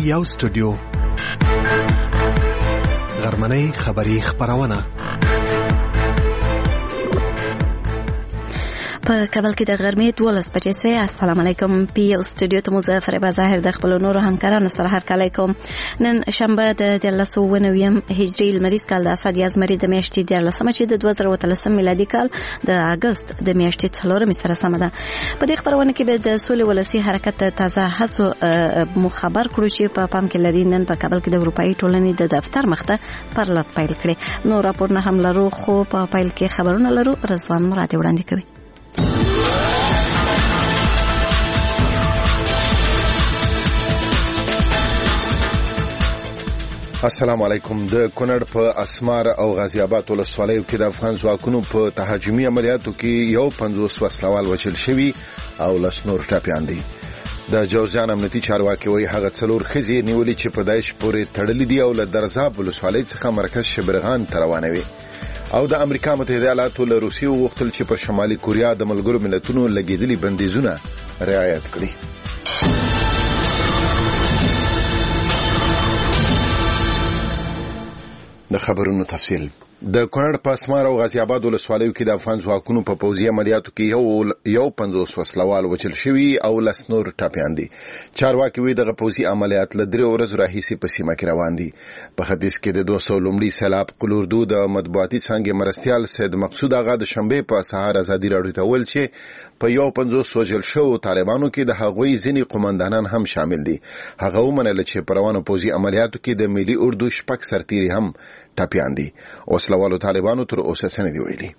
یو سټوډیو غرمنۍ خبری خبرونه په کابل کې د غرمې 12 بجې سوی. السلام علیکم. پی یو سټوډیو ته مظفر بظاهر د خپل نورو همکارانو سره هر کله کوم. نن شنبه د 1999 هجری لمریز کال د اسد یازمری د میاشتې 14 چې د 2013 میلادي کال د اگست د میاشتې 4 سره سم ده. په دې خبرونه کې به د سولې ولسی حرکت تازه هڅو مخبر کړو چې په پام کې لري نن په کابل کې د اروپאי ټولنې د دفتر مخته پرلط پیل کړي. نو راپورونه هم لرو خو په پیل کې خبرونه لرو. رضوان مراد وړاندې کوي. السلام علیکم. د کونړ په اسمار او غازی آباد ولسوالیو کې د افغان ځواکونو په تهاجمي عملیاتو کې یو 50 وسلوال وژل شوي او لس نور ټپیان دي. د جوزجان امنیتي چارواکي وایي هغه څلور ښځې نیولې چې په داعش پورې تړلې دي او له درزاب ولسوالۍ څخه مرکز شبرغان ته روانوي. او د امریکا متحده ایالاتو له روسیې وغوښتل چې پر شمالي کوریا د ملګرو ملتونو لګېدلي بندیزونه رعایت کړي. د خبرونو تفصیل. د کونړ په اسمار او غازی آباد ولسوالیو کې د افغان ځواکونو په پوځي عملیاتو کې یو 50 وسلوال وژل شوي او لس نور ټپیان دي. چارواکي وایي دغه پوځي عملیات له 3 ورځو راهیسې په سیمه کې روان دي. په ختیځ کې د 200 لومړي سیلاب قلوردو د مطبوعاتي څانګې مرستیال سید مقصود آغا د شنبې په سهار ازادي راډیو ته ویل چې په یو 50 وژل شوو طالبانو کې د هغوی ځینې قومندانان هم شامل دي. هغه ومنله چې په روانو پوځي عملیاتو کې د ملي اردو شپږ سرتیري هم ټپیان دي. وسلوالو طالبانو تر اوسه څه نه دي ویلي.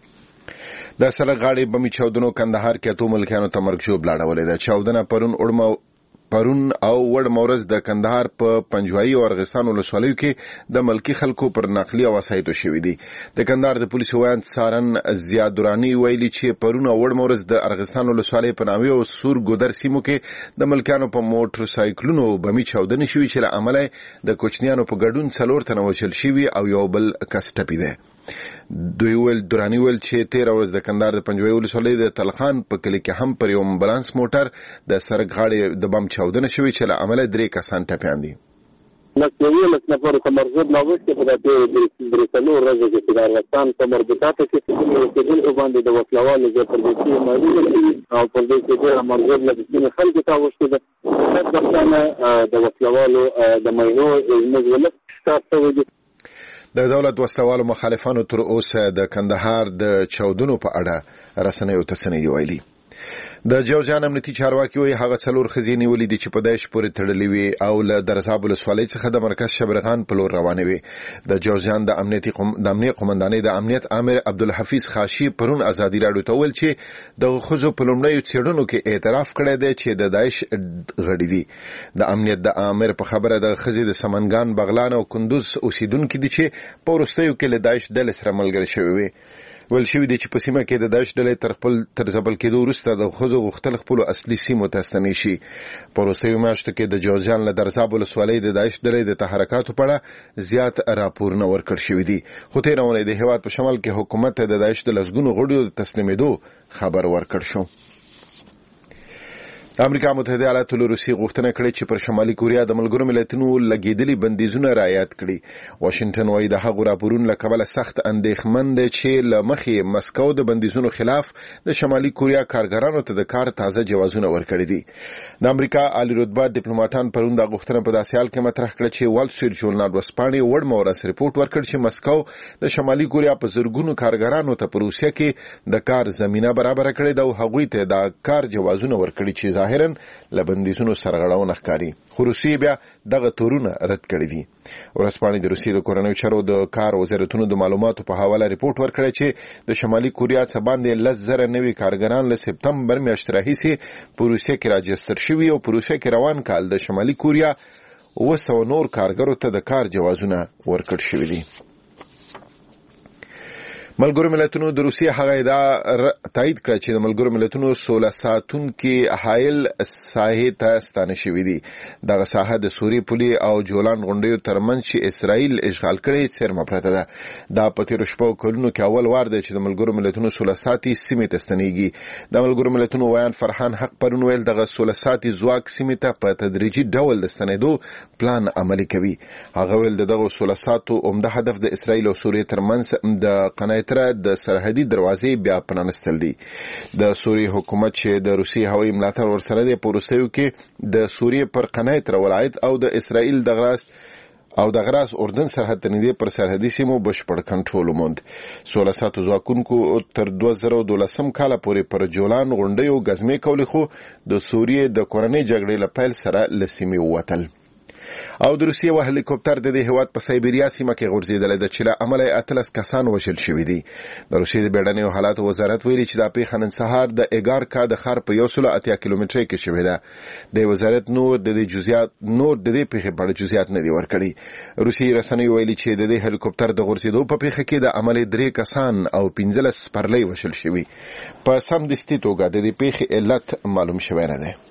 د سړک غاړې بمي چاودنو کندهار کې 2 ملکیانو ته مرګ ژوبل اړولې ده. چاودنه پرون او وړ مورز د کندهار په پنجوایي او ارغستان ولسوالیو کې د ملکی خلکو پر نقلي او وسایطو شوې دي. د کندهار د پولیسو وایي سارن زیاد دورانی ویلي چې پرون او وړ مورز د ارغستان ولسوالۍ په ناوی او سور ګودر سیمو کې د ملکیانو په موټر سایکلونو بمي چاودنه شوې چې له عمله د کوچنیانو په ګډون 4 تنه وژل شوي او یو بل کس ټپي دی. دوی ول دورانی ول چې 13 ورځ د کندهار د پنجوایي ولسوالۍ د تلخان په کلی کې هم پر یو امبولانس موټر د سړک غاړې د بم چاودنه شوې چې له عمله 3 کسان ټپیان دي. لکه نفر تمرزد نوښت په دې برسلو ورځ کې د افغانستان په مربوطاته کې د باندې د وسلوالو د پردیسي مالي او په دې کې د مرزد لږ خلک ته وشته د افغانستان د وسلوالو د ماینو مجلس تاسو د دولت وسلوالو مخالفانو تر اوسه د کندهار د چاودنو په اړه رسنیو ته څه نه دي ویلي. د جوزجان امنیتي چارواکي وایي هغه 4 ښځې نیولې دي چې په داعش پورې تړلې وي او له درزاب ولسوالۍ څخه د مرکز شبرغان په لور روانې وي. د جوزجان د امنیت قومندانۍ د امنیت امر عبدالحفیظ خاشي پرون ازادي راډیو ته ویل چې د ښځو په لومړیو څېړنو کې اعتراف کړی دی چې د داعش غړي دي. د امنیت د امر په خبره د ښځې د سمنګان بغلان او کندوز اوسیدونکو دي چې په وروستیو کې له داعش ډلې سره ملګري شوي وي. ویل شوي دي چې په سیمه کې د داعش ډلې تر ځپل کېدو وروسته د ښځو غوښتل خپلو اصلي سیمو ته ستنې شي. په وروستیو میاشتو کې د جوزجان له درزاب ولسوالۍ د داعش ډلې د تحرکاتو په اړه زیات راپورونه ورکړل شوي دي. خو تېره اونۍ د هېواد په شمال کې حکومت ته د داعش د لسګونو غړو د تسلیمېدو خبر ورکړ شو. امریکا متحده ایالاتو له روسیې غوښتنه کړې چې پر شمالي کوریا د ملګرو ملتونو لګېدلي بندیزونه رعایت کړي. واشنگټن وایي د هغو راپورونو له کبله سخت اندېښمن دی چې له مخې مسکو د بندیزونو خلاف د شمالي کوریا کارګرانو ته د کار تازه جوازونه ورکړي دي. د امریکا عالی رتبه ډیپلوماټان پرون دا غوښتنه په داسې حال کې مطرح کړه چې وال سټریټ ژورنال ورځپاڼې وړ مورس ریپورټ ورکړ چې مسکو د شمالي کوریا په زرګونو کارګرانو ته په روسیه کې د کار زمینه برابر کړې ده او هغوی ته د کار جوازونه ورکړي چې ظاهراً له بندیزونو سرغړونه ښکاري. خو روسیې بیا دغه تورونه رد کړي دي. ورځپاڼې د روسیې د کورنیو چارو د کار وزارتونو د معلوماتو په حواله ریپورټ ورکړی چې د شمالي کوریا څخه باندې 10,000 نوي کارګران له سپتمبر میاشتې راهیسې په روسیه کې راجستر شوي او په روسیه کې روان کال د شمالي کوریا 200 نور کارګرو ته د کار جوازونه ورکړل شوي دي. ملګرو ملتونو د روسیې هغه ادعا تایید کړه چې د ملګرو ملتونو 16 ساتونکي حایل ساحې ته ستانه شوي دي. دغه ساحه د سوریې پولې او جولان غونډیو ترمنځ چې اسرائیل اشغال کړي څرمه پرته ده. دا په تیرو شپو کلونو کې اول وار دی چې د ملګرو ملتونو 16 ساتي سیمې ته ستنېږي. د ملګرو ملتونو ویان فرحان حق پرون ویل دغه 16 ساتي ځواک سیمې ته په تدریجي ډول د ستنېدو پلان عملي کوي. هغه ویل دغه 16 ساتو عمده هدف د اسرائیل او سوریې ترمنځ د قنایتره د سرحدي دروازې بیا پرانستل دي. د سوریې حکومت چې د روسي هوایي ملاتړ ورسره دی په وروستیو کې د سوریې پر قنایتره ولایت او د اسرائیل د غراس اردن سرحد ته نږدې پر سرحدي سیمو بشپړ کنټرول وموند. 16 ساتو ځواکونکو تر 2012 کال پورې پر جولان غونډیو ګزمې کولې، خو د سوریې د کورنۍ جګړې له پیل سره له سیمې ووتل. او د روسیې یو هلیکوپټر د دې هیواد په سایبریا سیمه کې غورځېدلی ده چې له امله 18 کسان وژل شوي دي. د روسیې د بیړنیو حالاتو وزارت ویلي چې دا پیښه نن سهار د ایګارکا د ښار په 180 کیلومترۍ کې شوې ده. د وزارت نور د دې پیښې په اړه جزئیات نه دي ورکړي. روسیې رسنیو ویلي چې د دې هلیکوپټر د غورځېدو په پیښه کې د عملي 3 کسان او 15 سپرلۍ وژل شوي. په سمدستي توګه د دې پیښې علت معلوم شوی نه دی.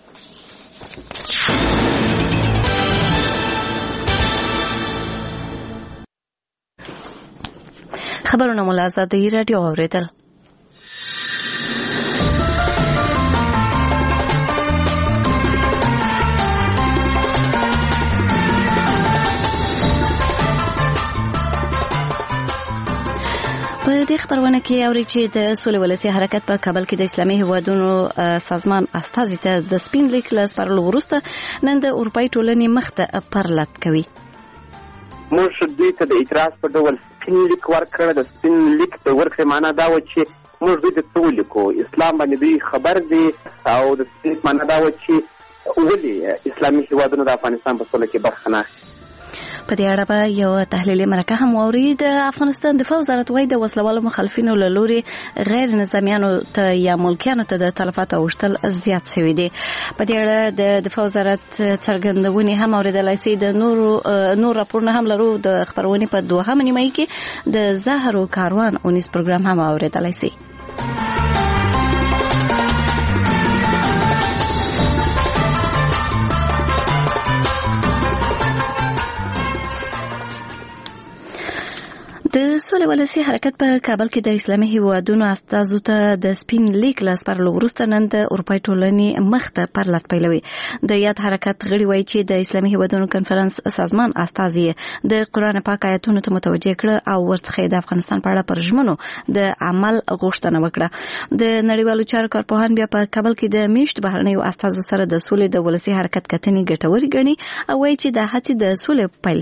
خبرونه مو له آزادۍ راډیو اورېدل. په دې خبرونه کې اوري چې د سولې ولسي حرکت په کابل کې د اسلامي هیوادونو سازمان استازي ته د سپین لیک له سپارلو وروسته نن د اروپایي ټولنې مخ ته پرلط کوي. موږ دوی ته د اعتراض په ډول سپین لیک ورکړ. د سپین لیک د ورکړې معنا دا و چې موږ دوی ته څه ولیکو، اسلام باندې دوی خبر دي، او د سپین لیک معنا دا و چې ولې اسلامي هیوادونو د افغانستان په سوله کې برخه نه اخلي. په دې اړه به یو تحلیلي مرکه هم واوري. د افغانستان دفاع وزارت وايي د وسلوالو مخالفینو له لوري غیر نظامیانو ته یا ملکیانو ته د تلفاتو اوښتل زیات شوي دي. په دې اړه د دفاع وزارت څرګندونې هم اورېدلای شي. د نور راپورونه هم لرو. د خبرونې په 2 نیمایي کې د زهرو کاروان اونیس پروګرام هم اورېدلای شي. د سولې ولسي حرکت په کابل کې د اسلامي هیوادونو استازو ته د سپین لیک له سپارلو وروسته نن د اروپایي ټولنې مخ ته پرلط پیلوي. د یاد حرکت غړي وایي چې د اسلامي هیوادونو کنفرانس سازمان استازي د قرآن پاک آیاتونو ته متوجه کړ او ورڅخه د افغانستان په اړه پر ژمنو د عمل غوښتنه وکړه. د نړیوالو چارو کارپوهان بیا په کابل کې د میشت بهرنیو استازو سره د سولې د ولسي حرکت کتنې ګټورې ګڼي او وایي چې د هڅې د سولې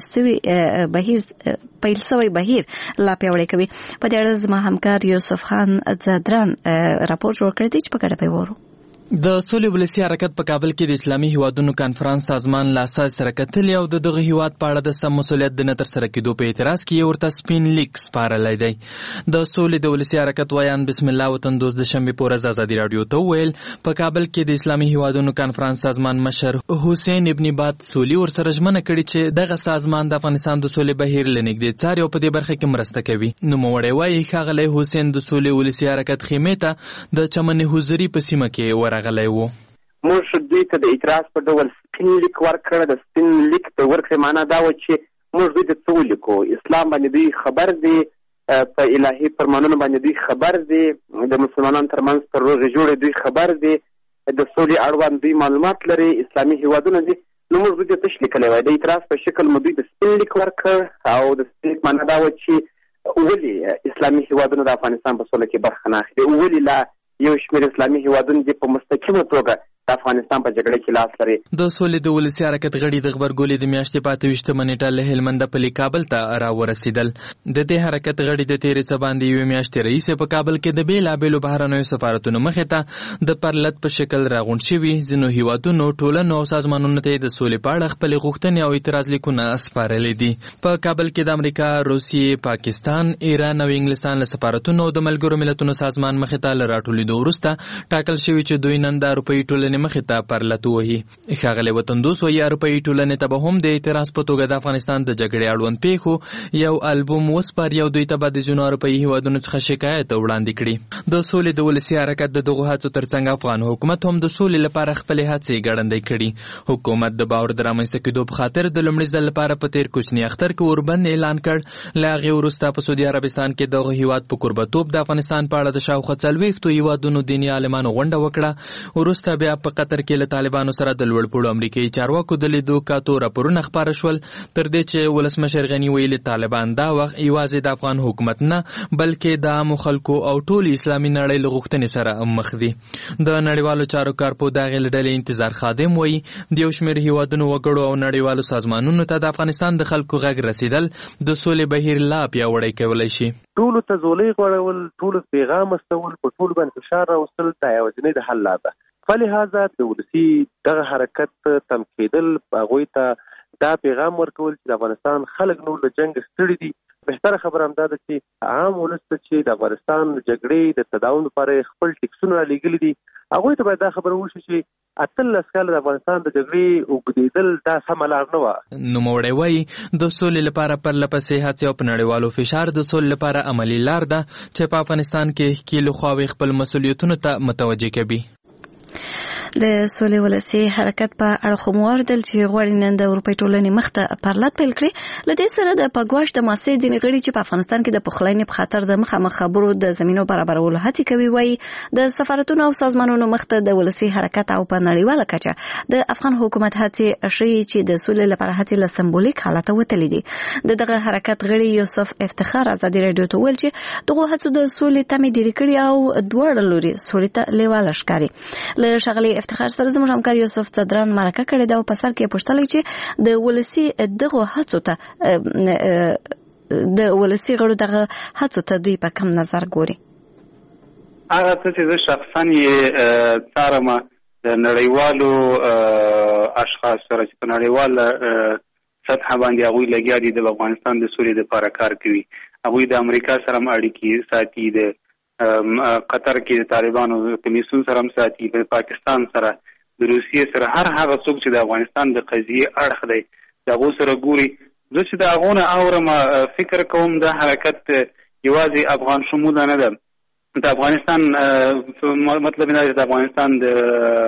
پیل شوی بهیر لا پیاوړی کوي. په دې اړه زما همکار یوسف خان زادران راپور جوړ کړی دی چې په ګډه پیوارو. د سولې ولسي حرکت په کابل کې د اسلامي هیوادونو کانفرنس سازمان له اساس سره کتلې او دغه هیواد په اړه د سم مسولیت د نه ترسره کېدو په اعتراض کې ورته سپین لیک سپارلی دی. د سولې د ولسي حرکت ویان بسم الله وطن دوست د شنبې په ورځ ازادي راډیو ته وویل په کابل کې د اسلامي هیوادونو کانفرنس سازمان مشر حسین ابن بات سولي ورسره ژمنه کړې چې دغه سازمان د افغانستان د سولې بهیر له نږدې څاري او په دې برخه کې مرسته کوي. نوموړی وایي ښاغلی حسین د سولې ولسي حرکت خیمې ته د چمن حضوري په سیمه کې ورغلی و. موږ دوی ته د اعتراض په ډول سپین لیک ورکړ. د سپین لیک د ورکړې معنا دا و چې موږ دوی ته څه ولیکو، اسلام باندې دوی خبر دي، په الهي فرمانونو باندې دوی خبر دي، د مسلمانانو ترمنځ پر روغې جوړې دوی خبر دي، د سولې اړوند دوی معلومات لري، اسلامي هیوادونه دي. نو موږ دوی ته تش لیکلی وای. د اعتراض په شکل مو دوی د سپین لیک ورکړ او د سپین لیک معنا دا و چې ولې اسلامي هیوادونه د افغانستان په سوله کې برخه نه اخلي، ولې لا یو شمېر اسلامي هیوادونه دي په مستقیمه توګه د افغانستان په جګړه کې لاس لري. د سولې د ولسي حرکت غړي د غبرګولې د میاشتې په 28 نیټه له هلمند پلي کابل ته راورسېدل. د دې حرکت غړي د تیرې څه باندې یوې میاشتې رئیس په کابل کې د بېلابېلو بهرنیو سفارتونو مخې ته د پرلط په شکل راغونډ شوي. ځینو هیوادونو ټولنو او سازمانونو ته د سولې په اړه خپلې غوښتنې او اعتراض لیکونه سپارلي دي. په کابل کې د امریکا، روسیې، پاکستان، ایران او انګلستان له سفارتونو او د ملګرو ملتونو سازمان مخې ته له راټولېدو وروسته ټاکل شوي چې دوی نن د اروپایي ټولنې ټولنې مخې ته پرلت وهي. ښاغلی وطندوس وایي اروپایي ټولنې ته به هم د اعتراض په توګه د افغانستان د جګړې اړوند پیښو یو البوم وسپاري او دوی ته به د ځینو اروپایي هیوادونو څخه شکایت وړاندې کړي. د سولې د ولسي حرکت د دغو هڅو ترڅنګ افغان حکومت هم د سولې لپاره خپلې هڅې ګړندۍ کړي. حکومت د باور د رامنځته کېدو په خاطر د لومړي ځل لپاره په تېر کوچني اختر کې اوربند اعلان کړ. له هغې وروسته په سعودي عربستان کې دغه هیواد په کوربهتوب د افغانستان په اړه د شاوخوا 40 هیوادونو دیني عالمانو غونډه وکړه. وروسته بیا په قطر کې له طالبانو سره د لوړپوړو امریکایي چارواکو د لیدو کاتو راپورونه خپاره شول، تر دې چې ولسمشر غني ویلي طالبان دا وخت یوازې د افغان حکومت نه بلکې د عامو خلکو او ټول اسلامي نړۍ له غوښتنې سره مخ دي. د نړیوالو چارو کارپو د هغې له ډلې انتظار خادم وایي د یو شمېر هیوادونو وګړو او نړیوالو سازمانونو ته د افغانستان د خلکو غږ رسیدل د سولې بهیر لا پیاوړی کولی شي. ټولو ته زولۍ غوړول، ټولو پیغام استول، په ټولو باندې فشار راوستل دا یوازینۍ د حل لاره ده. فلهذا د ولسي دغه حرکت تم کېدل هغوی ته دا پیغام ورکول چې د افغانستان خلک نور له جنګ ستړي دي. بهتره خبره همدا ده چې عام ولس ته چې د افغانستان جګړې د تداوم لپاره خپل ټکسونه رالیږلي دي هغوی ته باید دا خبره وشي چې 18 کاله د افغانستان د جګړې اوږدېدل دا سمه لار نه وه. نوموړی وایي د سولې لپاره پرلپسې هڅې او په نړیوالو فشار د سولې لپاره عملي لار ده چې په افغانستان کې ښکېلو خواوې خپل مسؤلیتونو ته متوجه کوي. د سولې ولسي حرکت په اړه خو مو واوریدل چې غواړي نن د اروپایي ټولنې مخ ته پرلت پیل کړي. له دې سره د پګواش د مؤسسې ځینې غړي چې په افغانستان کې د پخلاینې په خاطر د مخامخ خبرو د زمینو برابرولو هڅې کوي وایي د سفارتونو او سازمانونو مخ ته د ولسي حرکت او په نړیواله کچه د افغان حکومت هڅې ښیي چې د سولې لپاره هڅې له سمبولیک حالته وتلي دي. دغه حرکت غړي یوسف افتخار ازادي راډیو ته ویل چې دغه هڅو د سولې تمې ډېرې کړي او دواړه لوري سولې ته لیواله ښکاري. له ښاغلي افتخار سره زموږ همکار یوسف صدران مرکه کړې ده او په سر کې پوښتلی چې د ولسي دغو هڅو ته د ولسي غړو دغه هڅو ته دوی په کم نظر ګوري. هغه څه چې زه شخصا یې څارم د نړیوالو اشخاص سره چې په نړیواله سطحه باندې هغوی لګیا دي د افغانستان د سولې دپاره کار کوي. هغوی د امریکا سره هم اړیکې ساتي، د قطر کې د طالبانو کمیسیون سره هم ساتي، د پاکستان سره، د روسیې سره، هر هغه څوک چې د افغانستان د قضیې اړخ دی د هغو سره ګوري. زه چې د هغو نه اورم فکر کوم دا حرکت یوازې افغان شموله نه ده. د افغانستان مطلب نه دی د افغانستان د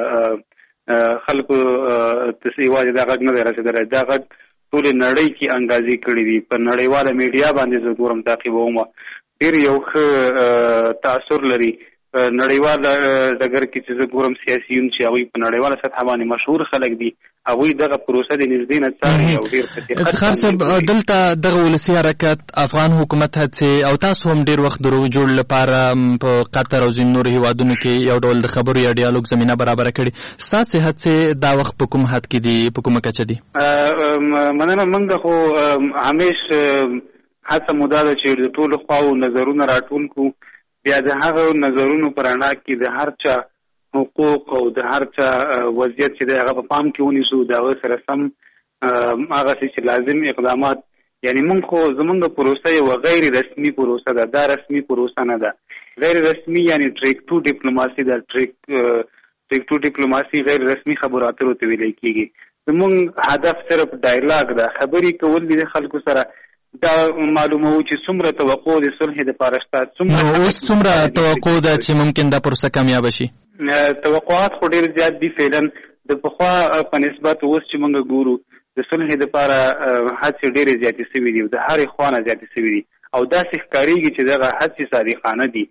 خلکو یوازې دا غږ نه دی رسېدلی، دا غږ ټولې نړۍ کې انګازې کړي دي. په نړیواله میډیا باندې زه ګورم، تعقیبوم، ډېر یو ښه تاثر لري. نړیوال ډګر کې چې زه ګورم سیاسیون چې هغوی په نړیواله سطحه باندې مشهور خلک دي هغوی دغه پروسه د نږدې نه څاري او ډېر افتخار صاحب دلته دغه ولسي حرکت افغان حکومت هڅې او تاسو هم ډېر وخت د روغ جوړ لپاره په قطر او ځینو نورو هیوادونو کې یو ډول د خبرو یا ډیالوګ زمینه برابره کړې. ستاسې هڅې دا وخت په کوم حد کې دي، په کومه کچه دي؟ مننه. موږ خو همیش هڅه مو دا ده چې د ټولو خواو نظرونه راټول کړو، بیا د هغه نظرونو په رڼا کې د هر چا حقوق او د هر چا وضعیت چې دی هغه په پام کې ونیسو، د هغه سره سم هغسې چې لازم اقدامات. یعنې موږ خو زموږ پروسه یوه غیر رسمي پروسه ده، دا رسمي پروسه نه ده. غیر رسمي یعنې ټریک ټو ډیپلوماسي ده. ټریک ټو ډیپلوماسي غیر رسمي خبرو اترو ته ویلی کېږي. زموږ هدف صرف ډایلاګ ده، خبرې کول دي د خلکو سره. دا معلومه و چې څومره توقع د صلح دپاره شته، اوس څومره توقع ده چې ممکن دا پروسه کامیابه شي؟ توقعات خو ډېر زیات دي. فعلا د پخوا په نسبت اوس چې موږ ګورو د صلح دپاره هڅې ډېرې زیاتې سوي دي، د هرې خوا نه زیاتې سوي دي او داسې ښکارېږي چې دغه هڅې صادقانه دي،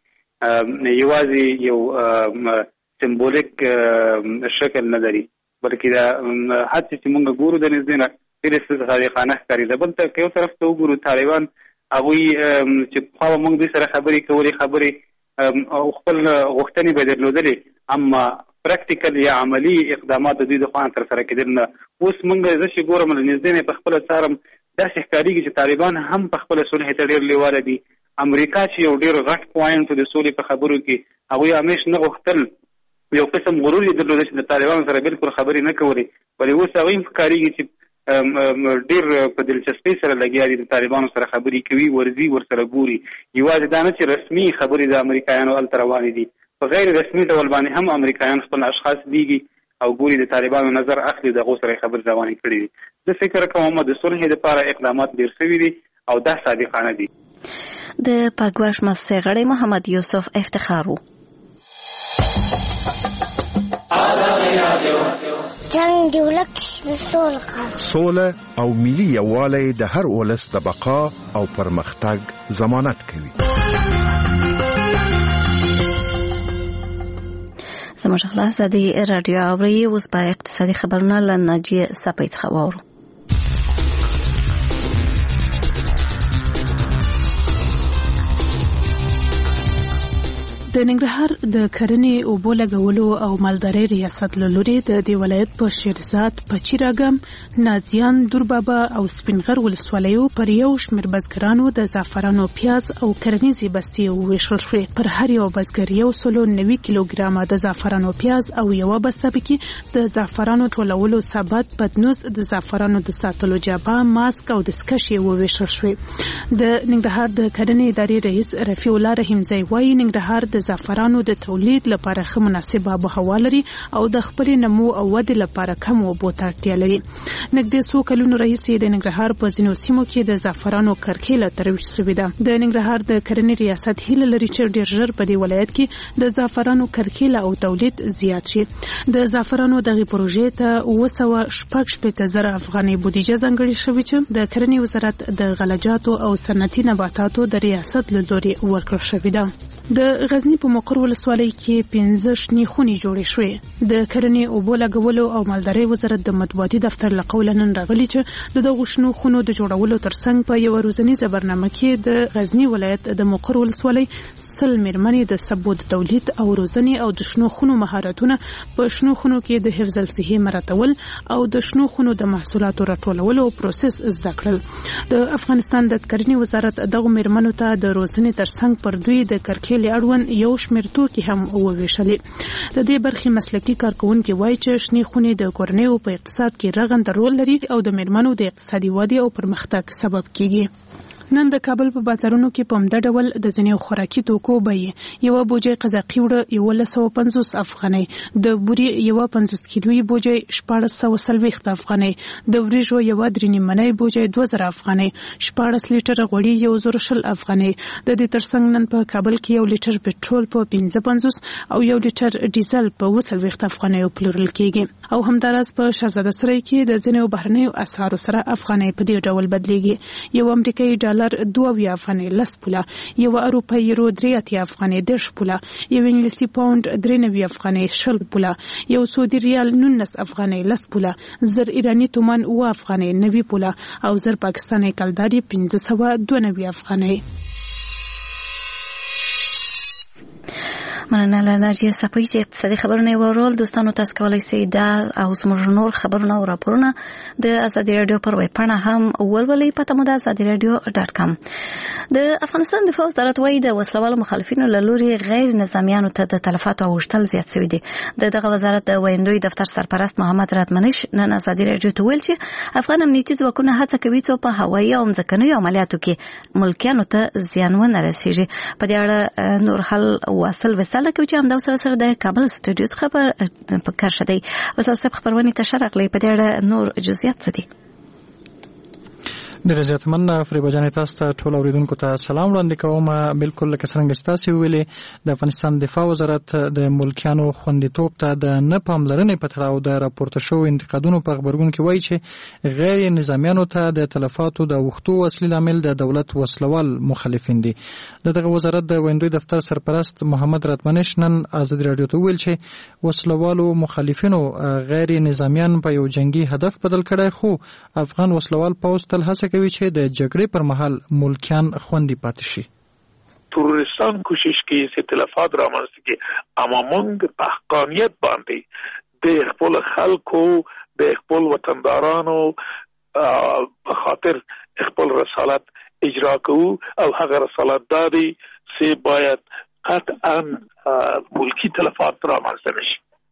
یوازې یو سمبولیک شکل نه لري، بلکې دا هڅې چې موږ ګورو د نږدې نه ډېرې صادقانه ښکارېده. بل ته که یو طرف ته وګورو طالبان هغوی چې پخوا به موږ دوی سره خبرې کولې او خپل غوښتنې به درلودلې، اما پراکټیکل یا عملي اقدامات د دوی د خوا نه ترسره کېدل نه. اوس موږ زه چې ګورم له نږدې نه په خپله څارم داسې ښکارېږي چې طالبان هم په خپله صلح ته ډېر لیواله دي. امریکا چې یو ډېر غټ پوینټ د سولې په خبرو کې هغوی همیش نه غوښتل، یو قسم غرور یې درلوده چې د طالبانو سره بالکل خبرې نه کولې، بلې اوس هغوی هم ښکارېږي چې ډېر په دلچسپۍ سره لګیا دي، د طالبانو سره خبرې کوي، ورځي ورسره ګوري. یوازې دا نه چې رسمي خبرې د امریکایانو هلته روانې دي، په غیر رسمي ډول باندې هم امریکایان خپل اشخاص لیږي او ګوري د طالبانو نظر اخلي دغه سره خبر روانې کړي دي. د فکر کوم د صلح لپاره اقدامات ډیر شوي دي او دا صادقانه دي. د پاکواش مسئله غړی محمد یوسف افتخارو. جنگ دی ولک سوله او ملي یووالی د هر ولس د بقا او پرمختګ ضمانت کوي. زموږ خلاص د رادیو اوري اوس په اقتصادي خبرونه له ناجیه سپۍ څخه واورو. د ننګرهار د کرنې اوبو لګولو او مالدارۍ ریاست له لوري د دې ولایت په شیرزاد، پچیراګم، نازیان، دوربابا او سپینغر ولسوالیو پر یو شمېر بزګرانو د زعفرانو، پیاز او کرنیزې بستې وویشل شوې. پر هر یو بزګر 190 کیلوګرامه د زعفرانو، پیاز او یوه بسته پکې د زعفرانو ټولولو ثبت، پتنوس، د زعفرانو د ساتلو جابه، ماسک او دستکشې وویشل شوې. د ننګرهار د کرنې ادارې رئیس رفیع الله رحیمزی وایي ننګرهار د زعفرانو د تولید لپاره ښه مناسبه آبهوا لري او د خپلې نمو او ودې لپاره کم اوبو ته اړتیا لري. نږدې څو کلونو راهیسې د ننګرهار په ځینو سیمو کې د زعفرانو کرکیله ترویج شوې ده. د ننګرهار د کرنې ریاست هیله لري چې ډېر ژر په دې ولایت کې د زعفرانو کرکیله او تولید زیات شي. د زعفرانو دغه پروژې ته 260,000 افغانۍ بودیجه ځانګړې شوې چې د کرنې وزارت د غلجاتو او صنعتي نباتاتو د ریاست له لوري ورکړل شوې ده. د غزنی په مقر ولسوالۍ کې 15 شنې خونې جوړې شوې. د کرنې اوبو لګولو او مالدارۍ وزارت د مطبوعاتي دفتر له قوله نن راغلي چې د دغو شنو خونو د جوړولو ترڅنګ په یو روزنیزه برنامه کې د غزنی ولایت د مقر ولسوالۍ 100 میرمنې د سبو د تولید او روزنې او د شنو خونو مهارتونه په شنو خونو کې د حفظ الصحې مراتول او د شنو خونو د محصولاتو راټولولو پروسس زده کړل. د افغانستان د کرنې وزارت دغه میرمنو ته د روزنې ترڅنګ پر دوی د کرکیلې اړوند یو شمېر توکي هم وویشلې. د دې برخې مسلکي کارکونکي وایي چې شنې خونې د کورنیو په اقتصاد کې رغنده رول لري او د میرمنو د اقتصادي ودې او پرمختګ سبب کیږي. نن د کابل په بازارونو کې په همدا ډول د ځینې خوراکي توکو بیې یوه بوجۍ قزاقي وړه 1150 افغانۍ، د بوري یوه 50 کیلویي بوجۍ 1440 افغانۍ، د وریژو یوه 3 نیمنۍ بوجۍ 2000 افغانۍ، 14 لیټره غوړي 1020 افغانۍ. د دې ترڅنګ نن په کابل کې 1 لیټر پټرول په 55 او 1 لیټر ډیزل په 20 افغانۍ پلورل کیږي. او همداراز په شهزاده سرای کې د ځینې بهرنیو اسعارو سره افغانۍ په دې ډول بدلیږي. یو امریکایي ډالر 2 افغانۍ 10 پوله، یو اروپایي یورو 3 افغانۍ 10 پوله، یو انګلیسي پاوند 93 افغانۍ 20 پوله، یو سعودي ریال 19 افغانۍ 10 پوله، زر ایرانی تومان 9 افغانۍ 90 پوله او زر پاکستاني کلداري 1592 افغانۍ. مننه له ناجیه سپۍ چې اقتصادي خبرونه ورول. دوستانو تاسو کولی شئ دا او زموږ نور خبرونه او راپورونه د ازادي رادیو پر ویب پاڼه هم ولولئ. پته مو ده azadiradio.com. د افغانستان دفاع وزارت وايي د وسلوالو مخالفینو له لوري غیر نظامیانو ته د تلفاتو اوښتل زیات شوي دي. دغه وزارت د ویندوی دفتر سرپرست محمد راتمنش نن ازادي رادیو ته ویل چې افغان امنیتي ځواکونه هڅه کوي چې په هوایي او ځمکنیو عملیاتو کې ملکیانو ته زیان ونه رسیږي. په دې اړه نور حل واصل سره کوي چې همدا سره د کابل سټوډیو څخه په کار شدی وساسب خبرونه ته شرقلې په دې اړه نور جزئیات څه دي. ډېر زیات مننه فریبا جان، تاسو ته ټول اوریدونکو ته سلام وړاندې کوم. بالکل لکه څنګه چې تاسو ویلي د افغانستان دفاع وزارت د ملکیانو خوندیتوب ته د نه پاملرنې په تړاو د راپورته شوو انتقادونو په خبرګون کې وایي چې غیر نظامیانو ته د تلفاتو د وختو اصلي لامل د دولت وسلوال مخالفین دي. دغه وزارت د ویندوی دفتر سرپرست محمد راتمنش نن ازادي رادیو ته ویل چې وسلوالو مخالفینو غیر نظامیان په یو جنگي هدف بدل کړي، خو افغان وسلوال پوځ تل هڅه کوي چې د جګړې پر مهال ملکیان خوندي پاتې شي. تروریستان کوشش کوي چې تلفات رامنځته کړي، اما موږ په حقانیت باندې د خپل خلکو د خپل وطندارانو په خاطر خپل رسالت اجرا کوو او هغه رسالت دادي چې باید قطعا ملکی تلفات رامنځته نشي.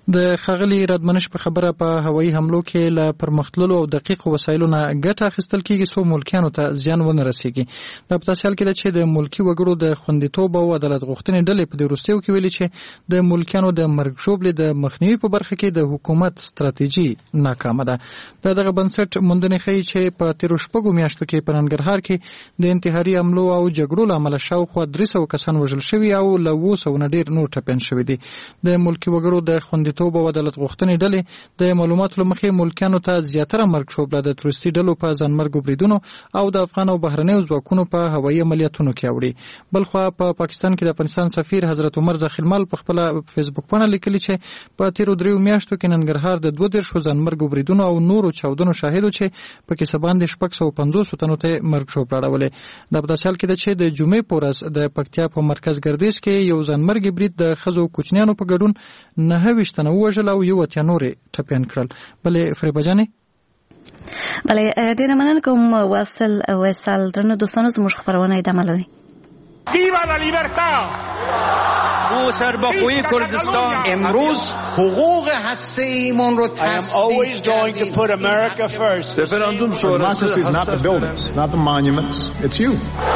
د ښاغلي رادمنش په خبره په هوایي حملو کې له پرمختللو او دقیقو وسایلو نه ګټه اخیستل کیږي څو ملکیانو ته زیان ونه رسیږي. دا په تاسو حال کې ده چې د ملکی وګړو د خوندیتوب او عدالت غوښتنې ډلې په دې وروستیو کې ویلي چې د ملکیانو د مرګ ژوبلې د مخنیوي په برخه کې د حکومت ستراتیژي ناکامه ده. دغه بنسټ موندنې ښیي چې په تیرو شپږو میاشتو کې په ننګرهار کې د انتحاري حملو او جګړو له امله شاوخوا 300 کسان وژل شوي او له 200 نه ډېر نور ټپیان شوي دي. د ملکی وګړو د خوندیتوب او عدالت غوښتنې ډلې د معلوماتو له مخې ملکیانو ته زیاتره مرګ ژوبله د تروریستي ډلو په ځانمرګو بریدونو او د افغان او بهرنیو ځواکونو په هوایي عملیاتونو کې اوړي. بلخوا په پاکستان کې د افغانستان سفیر حضرت عمر زخیلمل په خپل فیسبوک باندې لیکلي چې په تیرو 3 میاشتو کې ننګرهار د 22 ځانمرګو بریدونو او نورو چاودنو شاهد چې په کې سباند 650 تنو ته مرګ ژوبله راولې. د پداسل کې د چې د جمعې پورس د پکتیا په مرکز ګردیز کې یو ځانمرګي برید د خزو کوچنیانو په ګډون 9 تنو وژل او یو اتیا نورې ټپیان کړل. بلې فریبه جانې بله ډیره مننه کوم وصل درنو دوستانو زموږ خبرونه ادامه لري. ویوا لا لیبرتا ما سربخوی کردستان امروز حقوق هسته‌ایمون رو always going to put America first. Referendum sonrası is not the buildings, it's not the monuments, it's you.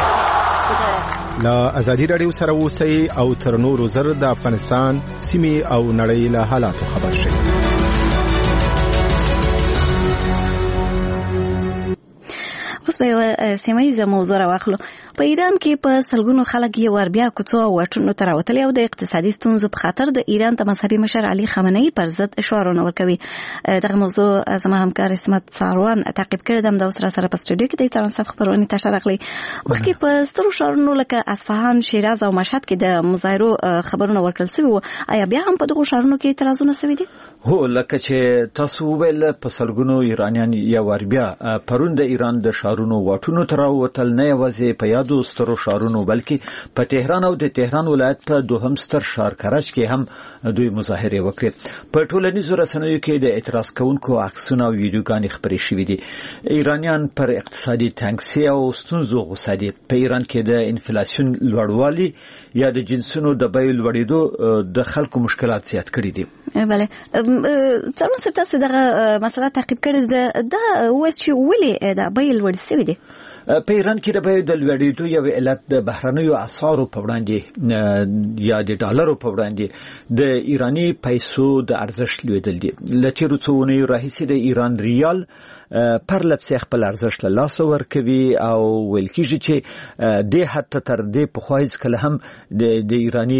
لا ازادي رادیو سره اوسئ او تر نورو زر د افغانستان سیمې او نړۍ له حالاتو خبر شئ. اوس به یو سیمایي موضوع راواخلو. په ایران کې په سلګونو خلک یو ور بیا کوڅو او واټونو ته راوتلي او د اقتصادي ستونزو په خاطر د ایران د مذهبي مشر علي خامنه‌ای پر ضد شعارونه ورکوي. دغه موضوع زما همکار اسمت ساروان تعقیب کړی دم د سره په سټوډیو کې د ترانسف خبرونه ته شارخلي. وختي په سترو شعارونو لکه اصفهان، شیراز او مشهد کې د مظاهرو خبرونه ورکړل شوی. آیا بیا هم په دغه شعارونو کې اعتراضونه شوي دي؟ هو لکه چې تاسو ویل په سلګونو ایرانیان یو ور بیا پرون د ایران د شعارونو واټونو ته راوتل، نه یوازې په یادو سترو شعارونو بلکې په تهران او د تهران ولایت په دوهم ستر ښار کرج کې هم دوی مظاهره وکړې. په ټولنیزو رسنیو کې د اعتراض کوونکو عکسونه او ویډیوګانې خپرې شوې دي. ایرانیان پر اقتصادي تنګسي او ستونزو غوسه دي. په ایران کې د انفلیسیون لوړوالي یا د جنسونو د بیو لوړېدو د خلکو مشکلات زیات کړي دي. بله څنګه څه تاسو دغه مسله تعقیب کړی دا وایي چې ولې دا بیل لوړ شوی دی؟ په ایران کې د بیو د لوړېدو یو علت د بهرنیو اسعارو په وړاندې یا د ډالرو په وړاندې د ایرانی پیسو د ارزښت لوړېدل دي. له تیرو څو اونیو راهیسې د ایران ریال پر لپسې خپل ارزښت له لاسه ورکوي او ویل کېږي چې د حتی تر دې پخوا هیڅ کله هم د ایرانی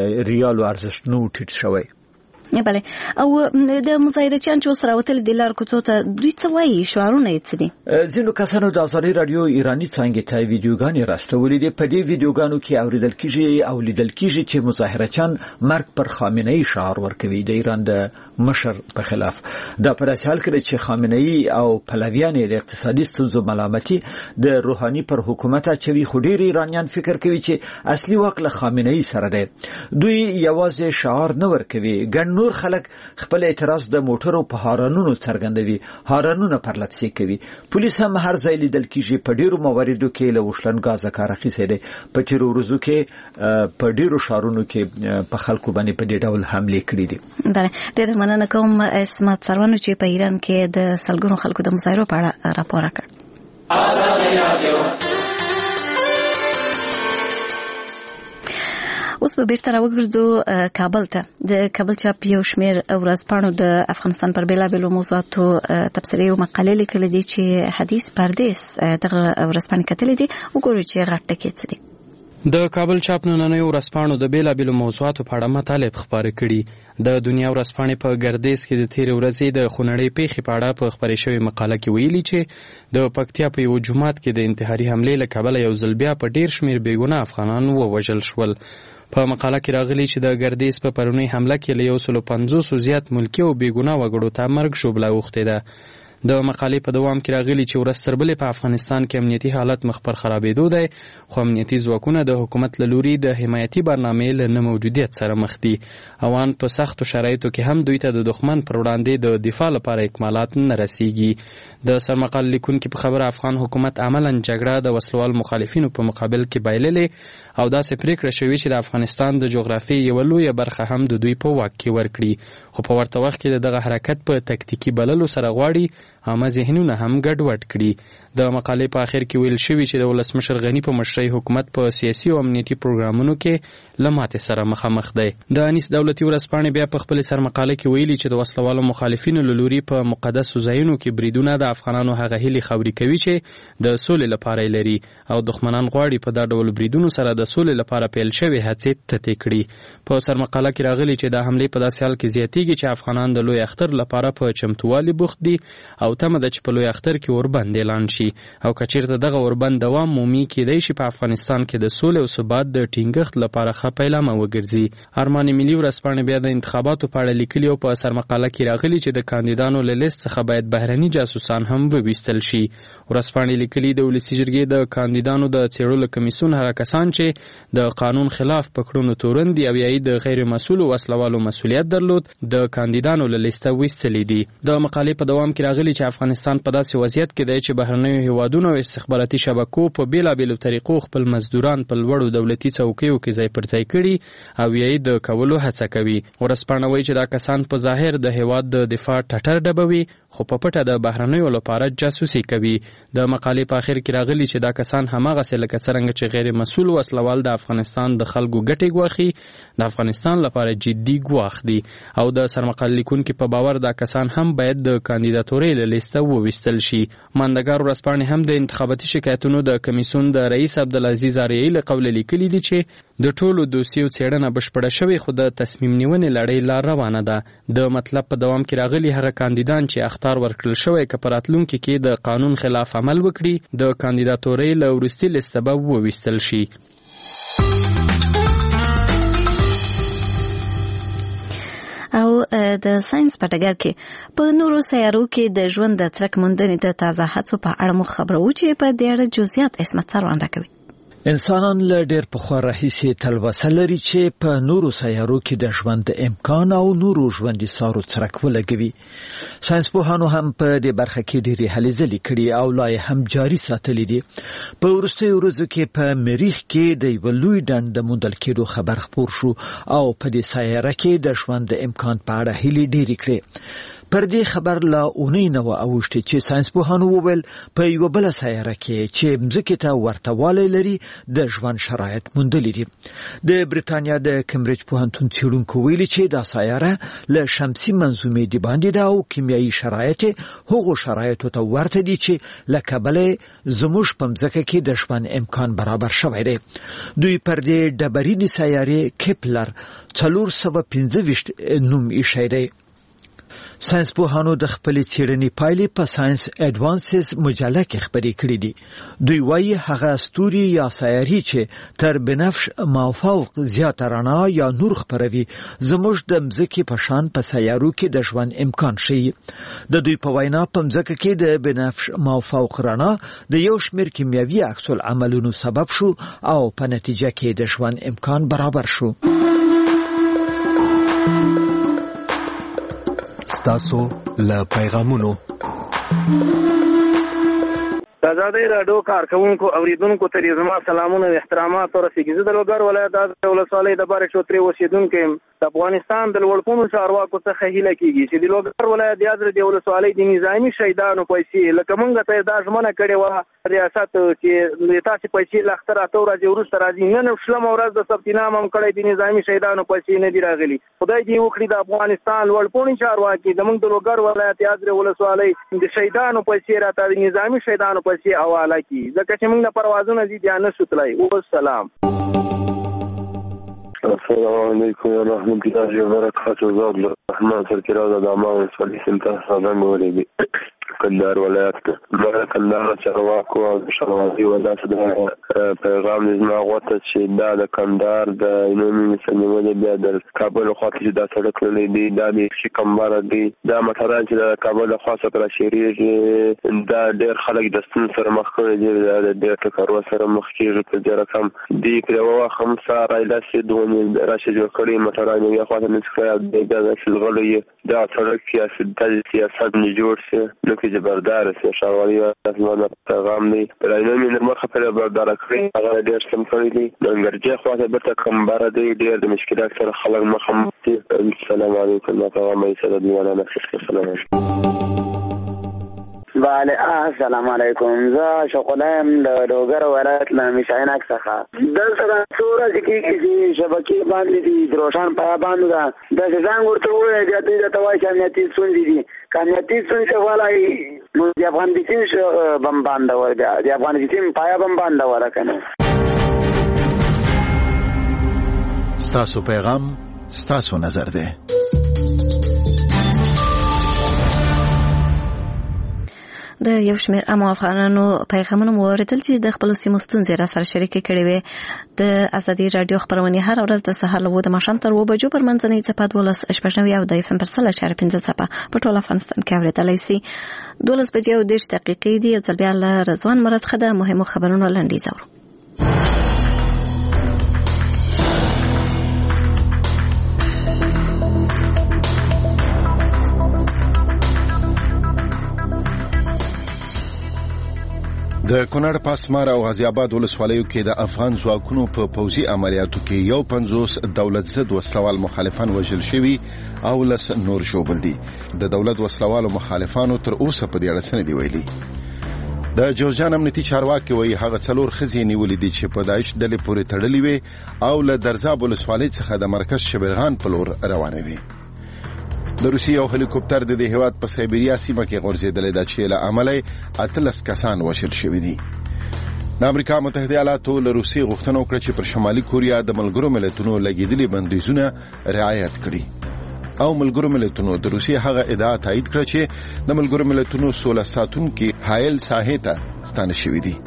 ریالو ارزښت نه ټیټ شوی. بله او د مظاهرچیان چې سره وتل د لار کوڅو ته دوی څه وایي، شعارونه یې څه دي؟ ځینو کسانو د ازادي رادیو ایرانی څنګه ته ویډیوګانې راستولې دي. په دې ویډیوګانو کې اوریدل کېږي او لیدل کېږي چې مظاهرچیان مرګ پر خامنه‌ای شعار ورکوي د ایران د مشر په خلاف. دا پر اساس حال کړي چې خامنه‌ای او پهلویان د اقتصادي ستونزو ملامتي د روحاني پر حکومت اچوي. خو ډېر ایرانیان فکر کوي چې اصلي واک له خامنه‌ای سره دی. دوی یوازې شعار نه ورکوي، ګڼ نور خلک خپل اعتراض د موټرو په هارنونو څرګندوي، هارنونه پر لپسې کوي. پولیس هم هر ځای لیدل کېږي په ډیرو مواردو کې له وشلن غاز کار اخیسته دي. په تیرو ورځو کې په ډیرو شهرونو کې په خلکو باندې په دې ډول حمله کړې دي. بله ډېر مننه کوم اسمت سروانو چې په ایران کې د سلګونو خلکو د مظاهرو په اړه راپور کړ. اوس به بیرته راوګرځو کابل ته. د کابل چاپ یو شمېر ورځپاڼو د افغانستان پر بیلابیلو موضوعاتو تبصرې او مقالې لیکلې دي چې حدیث پردیس دغه ورځپاڼې کتلې دي. وګورئ چې غټ ټکي څه دي. د کابل چاپ نننۍ ورځپاڼو د بیلابیلو موضوعاتو په اړه مطالب خپاره کړي. د دنیا ورځپاڼې په ګردیز کې د تیرې ورځې د خونړۍ پیښې په اړه په خپرې شوې مقاله کې ویلي چې د پکتیا په یو جومات کې د انتحاري حملې له کبله یو ځل بیا په ډیر شمېر بېګناه افغانان ووژل شول. په مقاله کې راغلي چې د ګردیز په پرونی حمله کې له 150 زیات ملکی او بېګناه وګړو ته مرګ ژوبله اوښتې ده. د مقالې په دوام کې راغلي چې ورځ تر بلې په افغانستان کې امنیتي حالت مخ پر خرابېدو دی، خو امنیتي ځواکونه د حکومت له لوري د حمایتي برنامې له نه موجودیت سره مخ دي. اوان په سختو شرایطو کې هم دوی ته د دښمن پر وړاندې د دفاع لپاره اکمالات نه رسیږي. د سرمقال لیکونکي په خبره افغان حکومت عملاً جګړه د وسلوال مخالفینو په مقابل کې بایللې او داسې پریکړه شوې چې د افغانستان د جغرافیې یوه لویه برخه هم د دوی په واک کې ورکړي، خو په ورته وخت کې دغه حرکت په تکتیکي بللو سره غواړي عامه ذهنونه هم ګډوډ کړي. د مقالې په اخر کې ویل شوي چې د ولسمشر غني په مشرۍ حکومت په سیاسي او امنیتي پروګرامونو کې له ماتې سره مخامخ دی. د انیس دولتي ورځپاڼې بیا په خپل سرمقاله کې ویلي چې د وسلوالو مخالفینو له لوري په مقدسو ځایونو کې بریدونه د افغانانو هغه هیلې خوري کوي چې د سولې لپاره لري او دښمنان غواړي په دا ډول بریدونو سره د سولې لپاره پیل شوی هڅې تتې کړي. په سرمقاله کې راغلي چې دا حملې په داسې حال کې زیاتېږي چې افغانان د لوی اختر لپاره په چمتووالي بوخت دي او تمه ده چې په لوی اختر کې اوربند اعلان شي او که چیرته دغه اوربند دوام مومي کېدای شي په افغانستان کې د سولې او ثبات د ټینګښت لپاره ښه پیلامه وګرځي. ارمان ملي ورځپاڼې بیا د انتخاباتو په اړه لیکلي او په سرمقاله کې راغلي چې د کاندیدانو له لیست څخه باید بهرني جاسوسان هم وویستل شي. ورځپاڼې لیکلي د ولسي جرګې د کاندیدانو د څېړلو کمیسیون هغه کسان چې د قانون خلاف په کړنو تورن دي او یا د غیر مسؤلو وسلوالو مسؤلیت درلود د کاندیدانو له لیسته ویستلي دي. د مقالې په دوام کې راغلي چې افغانستان په داسې وضعیت کې دی چې بهرنیو هیوادونو او استخباراتي شبکو په بیلابیلو طریقو خپل مزدوران په لوړو دولتي څوکیو کې ځای پر ځای کړي او یې د کولو هڅه کوي. ورځپاڼه وایي چې دا کسان په ظاهر د هیواد د دفاع ټټر ډبوي خو په پټه د بهرنیو لپاره جاسوسي کوي. د مقالې په اخر کې راغلي چې دا کسان هماغسې لکه څرنګه چې غیر مسؤل وسلوال د افغانستان د خلکو ګټې ګواښي د افغانستان لپاره جدي ګواښ دي او د سرمقال لیکونکي په باور دا کسان هم باید د کاندیداتورۍ له لیسته وویستل شي. ماندګار ورځپاڼې هم د انتخاباتي شکایتونو د کمیسیون د رئیس عبدالعزیز آریایي له قوله لیکلي دي چې د ټولو دوسیو څېړنه بشپړه شوې خو د تصمیم نیونې لړۍ لا روانه ده. د مطلب په دوام کې راغلي هغه کاندیدان چې اخطار ورکړل شوی که په راتلونکي کې د قانون خلاف عمل وکړي د کاندیداتورۍ له وروستي لیسته به وویستل شي. او د ساينس په ډګر کې په نورو سیارو کې د ژوند د ترک موندنې د تازه هڅو په اړه مو خبرو چې په دې اړه جزئیات اسمت سروان راکوي. انسانان له ډېر پخوا راهیسې تلوسه لري چې په نورو سیارو کې د ژوند د امکان او نورو ژوندي سارو څرک ولګوي. ساينسپوهانو هم په دې برخه کې ډېرې هلې ځلې کړي او لا یې هم جاري ساتلي دي. په وروستیو ورځو کې په مریخ کې د یوه لوی ډنډ د موندل کېدو خبر خپور شو او په دې سیاره کې د ژوند د امکان په اړه هیلې ډېرې کړې. پر دې خبر لا اونۍ نه وه اوښتې چې ساينسپوهانو وویل په یوه بله سیاره کې چې مځکې ته ورته والی لري د ژوند شرایط موندلي دي. د بریتانیا د کمبریج پوهنتون څېړونکو ویلي چې دا سیاره له شمسي منظومې د باندې ده او کیمیایي شرایط هغو شرایطو ته ورته دي چې له کبله زموږ په مځکه کې د ژوند امکان برابر شوی دی. دوی پر دې ډبرینې سیارې کیپلر 425 نوم ایښی دی. ساينسپوهانو د خپل څېړنې پایلې په ساينس اډوانسز مجله کې خبرې کړې دي. دوی وايي هغه ستوري یا سیارې چې تر بنفش مافوق زیاته رڼا یا نور خپروي زموږ د مځکې په شان په سیارو کې د ژوند امکان ښیي. د دوی په وینا په مځکه کې د بنفش مافوق رڼا د یو شمېر کیمیاوي عکس العملونو سبب شو او په نتیجه کې د ژوند امکان برابر شو. تاسو له پیغامونو د ازادۍ راډیو کارکونکو اوریدونکو ته زما سلامونه او احترامات ورسیږي. زه د لوګر ولایت د ولسوالۍ د بارک شوتري اوسیدونکی یم. د افغانستان د لوړپوړو چارواکو څخه هیله کیږي چې د لوګر ولایت د ولسوالۍ د نظامي شهیدانو پیسې لکه موږ ته دا ژمنه کړې وه ریاست چې تاسې پیسې له اختر اته ورځې وروسته راځي. نن شلمه ورځ د ثبت نام هم کړی د نظامي شهیدانو پیسې نه دي راغلي. خدای دې وکړي د افغانستان لوړپوړي چارواکي د موږ د لوګر ولایت د ولسوالۍ د شهیدانو پیسې راته د نظامي شهیدانو پیسې حواله کړي ځکه چې موږ د پروازونه دي بیا نه شو تللی. والسلام. السلام علیکم ورحمۃ اللہ وبرکاتہ. زاد الرحمن سرکرا د امان صلی الله علیه وسلم ولې کندهار ولایت کې د کندهار چارواکو او شمالي ولایت د پیغام زما غوته چې دا د کندهار د عمومي سنجول بیا د کابل خواته چې دا سړک لري دی دا د کمبار دی دا مټران چې د کابل خواته تر شریږي دا ډېر خلک د ستون سره مخ کوي دا ډېر ټکرو سره مخ کیږي په ډېر کم دی په خمسه رايله چې دوه راشي جوړ کړی مټران یې خواته نشي دا شلغلي دا سړک سیاست نه جوړ شي نو کې جبردار شي شاوري د پیغام دی پرایمي نرمخه پر بردار کړی هغه ډېر سم کړی دی د ګرځي خواته برته کمبار دی ډېر د مشکلات سره خلک مخ دي. السلام علیکم ورحمة الله وبرکاته. بله السلام علیکم. زه شغلم د دوګر ولایت له مشاینک څخه د سره صورت کې چې شبکې باندې دي روشن پای باندې دا د ځان ورته وایي چې د توای امنیتي ستونزې دي امنیتي ستونزې ولای نو د افغانستان بم باندې ورګه د افغانستان پای بم باندې ورکنه. ستاسو پیغام ستاسو نظر ده. د یو شمېر عامو افغانانو پیغامونه مو اوریدل چې د خپلو سیمو ستونزې را سره شریکې کړې وې. د ازادي راډیو خپرونې هر ورځ د سهار له 9 د ماښام تر 2 بجو پر منځنۍ څپه 12.9 او د FM پر 3.5 څپه په ټول افغانستان کې اورېدلی سي. 12 بجې او 10 دقیقې دي. یو ځل بیا له رضوان مراد څخه د مهمو خبرونو لنډیز اورو. د کونړ په اسمار او غازی آباد ولسوالیو کې د افغان ځواکونو په پوځي عملیاتو کې 50 دولت ضد وسلوال مخالفان وژل شوي او لس نور ژوبل دي. د دولت وسلوالو مخالفانو تر اوسه په دې اړه څه نه دی ویلي. د جوزجان امنیتي چارواکي وایي هغه 4 ښځې نیولې دي چې په داعش ډلې پورې تړلې وي او له درزاب ولسوالۍ څخه د مرکز شبرغان په لور روانې وي. د روسي یو هلیکوپټر د هیواد په سایبریا سیمه کې غورځېدلی دی چې له امله 18 کسان وژل شوي دي. د امریکا متحده ایالاتو له روسي غوښتنه وکړه چې پر شمالي کوریا د ملګرو ملتونو لګېدلي بندیزونه رعایت کړي او ملګرو ملتونو د روسي هغه ادعا تایید کړه چې د ملګرو ملتونو سوله ساتونکي حایل ساحې ته ستانه شوي دي.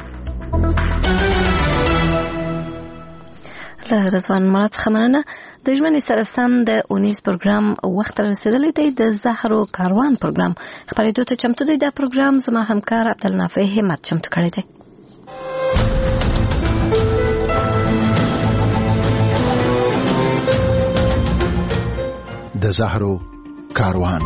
له رضوان مراد څخه مننه. د ژمنې سره سم د اونیز پروګرام وخت رسیدلی دی. د زهرو کاروان پروګرام خبرېدو ته چمتو دی. دا پروګرام زما همکار عبدالنافع همت چمتو کړی دی. د زهرو کاروان.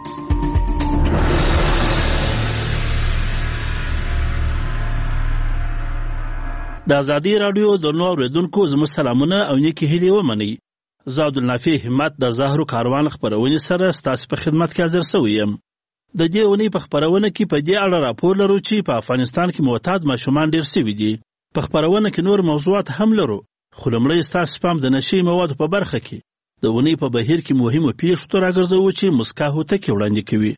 د ازادي راډیو د نور اوریدونکو زموږ سلامونه او نیکی هیلې ومنئ. زه عبدالنافع همت د زهرو کاروان خبرونې سره ستاسو په خدمت کې حاضر شوی یم. د دې اونۍ په خبرونه کې په دې اړه راپور لرو چې په افغانستان کې معتاد ماشومان ډېر شوي دي. په خبرونه کې نور موضوعات هم لرو خو لومړی ستاسو پام د نشي موادو په برخه کې د اونۍ په بهیر کې مهمو پیښو ته راګرځوو چې مسکا هوتکې وړاندې کوي.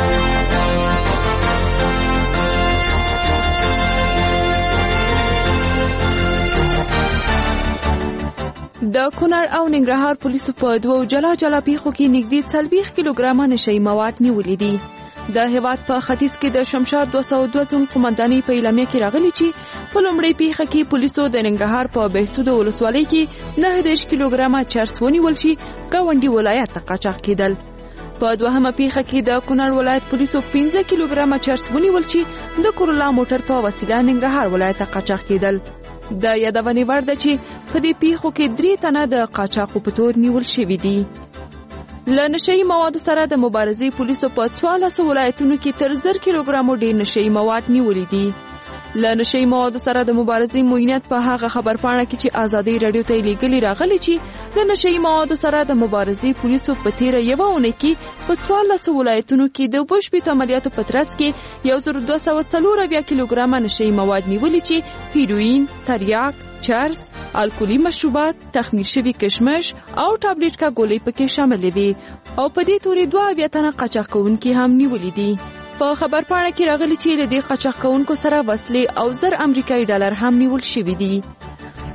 د کونړ او ننګرهار پولیسو په 2 جلا پیښو کې نږدې 40 کیلوګرامه نشئی مواد نیولې دي. د هیواد په ختیځ کې د شمشاد 202 زون قومندانۍ په اعلامیه کې راغلي چې په لومړۍ پیښه کې پولیسو د ننګرهار په بهسود ولسوالۍ کې 19 کیلوګرامه چرس ونیول چې ګاونډي ولایت ته قاچاق کېدل. په دوهمه پیښه کې د کونړ ولایت پولیسو 15 کیلوګرامه چرس ونیول چې د کورولا موټر په وسیله ننګرهار ولایت ته قاچاق کېدل. د یادونې وړ ده چې په دې پیښو کې 3 تنه د قاچاقو په تور نیول شوي دي. له نشئی موادو سره د مبارزې پولیسو په 14 ولایتونو کې تر 1000 کیلوګرامو ډېر نشئی مواد نیولي دي. له نشئی موادو سره د مبارزې موینت په هغه خبرپاڼه کې چې ازادي راډیو ته لیږلي راغلي چې د نشئی موادو سره د مبارزې پولیسو په تیره یوه اونۍ کې په 14 ولایتونو کې د بشپړ عملیاتو په ترڅ کې 1240 کیلوګرامه نشئی مواد نیولي چې هیروین، تریاک، چرس، الکولي مشروبات، تخمیر شوي کشمش او ټابلیټ کا ګولۍ پکې شامل دي او په دې تورې 2 تنه قاچاق کوونکي هم نیولي دي. په خبرپاڼه کې راغلي چې له دې قاچاق کوونکو سره وسلې او 1000 امریکایي ډالر هم نیول شوي دي.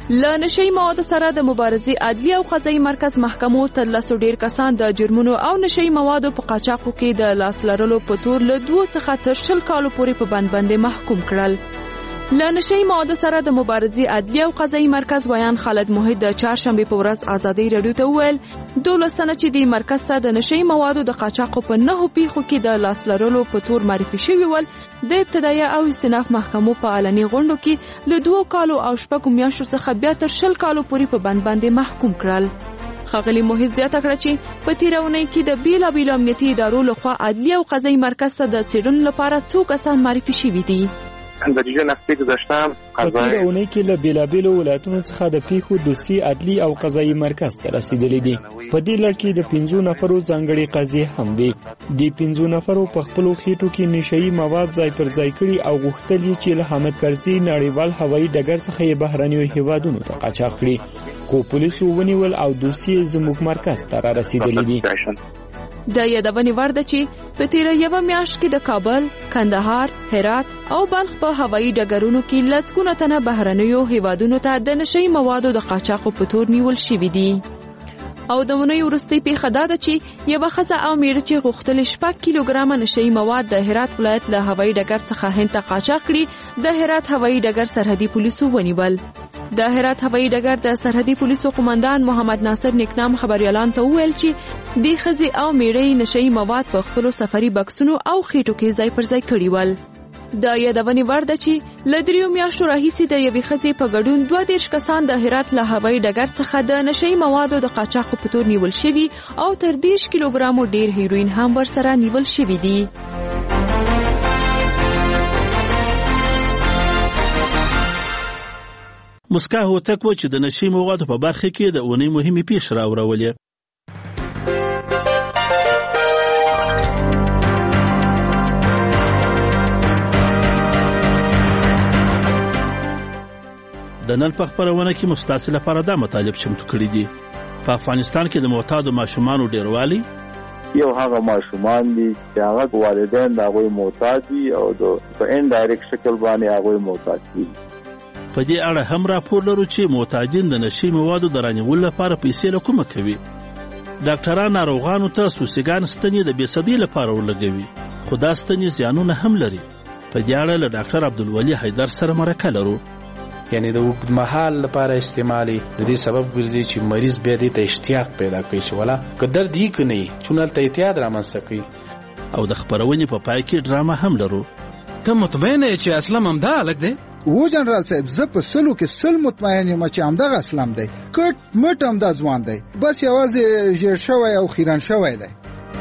له نشي موادو سره د مبارزې عدلي او قضایي مرکز محکمو تر لسو ډیر کسان د جرمونو او نشي موادو په قاچاقو کې د لاس لرلو په تور له 2 څخه تر 10 کالو پورې په بند باندې محکوم کړل. له نشي موادو سره د مبارزې عدلي او قضایي مرکز ویان خالد موحد د چهارشنبه په ورځ ازادي رادیو ته وویل 12 تنه چې د مرکز ته د نشي موادو د قاچاقو په 9 پیښو کې د لاس لرلو په تور معرفي شوي ول د ابتدایي او استئناف محکمو په علني غونډو کې له 2 کالو او 6 میاشتو څخه بیا تر 10 کالو پورې په بند باندې محکوم کړل. ښاغلي موحد زیاته کړه چې په تیره اونۍ کې د بیلابیلو امنیتي ادارو لخوا عدلي او قضایي مرکز ته د څېړنو لپاره څو کسان معرفي شوي دي. در ریژن هفته گذشته په تیره اونۍ کې له بیلابیلو ولایتونو څخه د پیښو دوسیې عدلي او قضایي مرکز ته رسیدلې دي. په دې لړ کې د 5 نفرو ځانګړي قضیې هم دي. د 5 نفرو په خپلو خېټو کې نشهیي مواد ځای پر ځای کړي او غوښتل یې چې له حامد کرزي نړیوال هوایي ډګر څخه یې بهرنیو هیوادونو ته قاچاق کړي، خو پولیسو ونیول او دوسیې زموږ مرکز ته را رسیدلې دي. د یادونې وړ ده چې په تیره یوه میاشت کې د کابل، کندهار، هرات او بلخ په هوایي ډګرونو کې لسګونه تنه بهرنیو هیوادونو ته د نشهیي موادو د قاچاقو په تور نیول شوي دي. او د اونۍ وروستۍ پیښه دا ده چې یوه ښځه او میړه چې غوښتل 6 کیلوګرامه نشهیي مواد د هرات ولایت له هوایي ډګر څخه هند ته قاچاق کړي د هرات هوایي ډګر سرحدي پولیسو ونیول. د هرات هوایي ډګر د سرحدي پولیسو قومندان محمد ناصر نیکنام خبريالان ته وویل چې د ښځې او میړه نشهیي مواد په خپلو سفري بکسونو او خېټو کې ځای پر ځای کړي ول. د یادونې وړ ده چې له 3 میاشتو راهیسې د یوې ښځې په ګډون 32 کسان د هرات له هوایي ډګر څخه د نشهیي موادو د قاچاقو په تور نیول شوي او تر 10 کیلوګرامو ډیر هیروین هم ورسره نیول شوي دي. مسکا هوتک و چې د نشهیي موادو په برخه کې د اونۍ مهمې پیښې راوړولې. د نن په خبرونه کې مستاسل لپاره دا مطالب چمتو کړی دي. په افغانستان کې د معتادو ماشومانو ډیروالی یو هغه ماشومان دي چې هغه والدین د هغوی معتاد دي او په انډایرکټ شکل باندې هغوی معتاد دي. په دې اړه هم راپور لرو چې معتادین د نشهیي موادو د رانیولو لپاره پیسې له کومه کوي. ډاکټران ناروغانو ته سوسیګان ستنې د بېسدۍ لپاره ورلګوي، خو دا ستنې زیانونه هم لري. په دې اړه له ډاکټر عبدالولي حیدر سره مرکه لرو. یعنی د اوږدمهال لپاره استعمالي د دې سبب ګرځي چې مریض بیا دې ته اشتیاق پیدا کوي چې ولا که درد یې که نه وي چون هلته اعتیاد رامنځته کوي. او د خپرونې په پای کې ډرامه هم لرو. ته مطمئن یې چې اسلم همدا هلک دی؟ و جنرال صاحب زه په 100 کې 100 مطمئن یم چې همدغه اسلم دی. کټ مټ همدا ځوان دی، بس یوازې ژیر شوی او خیرن شوی دی.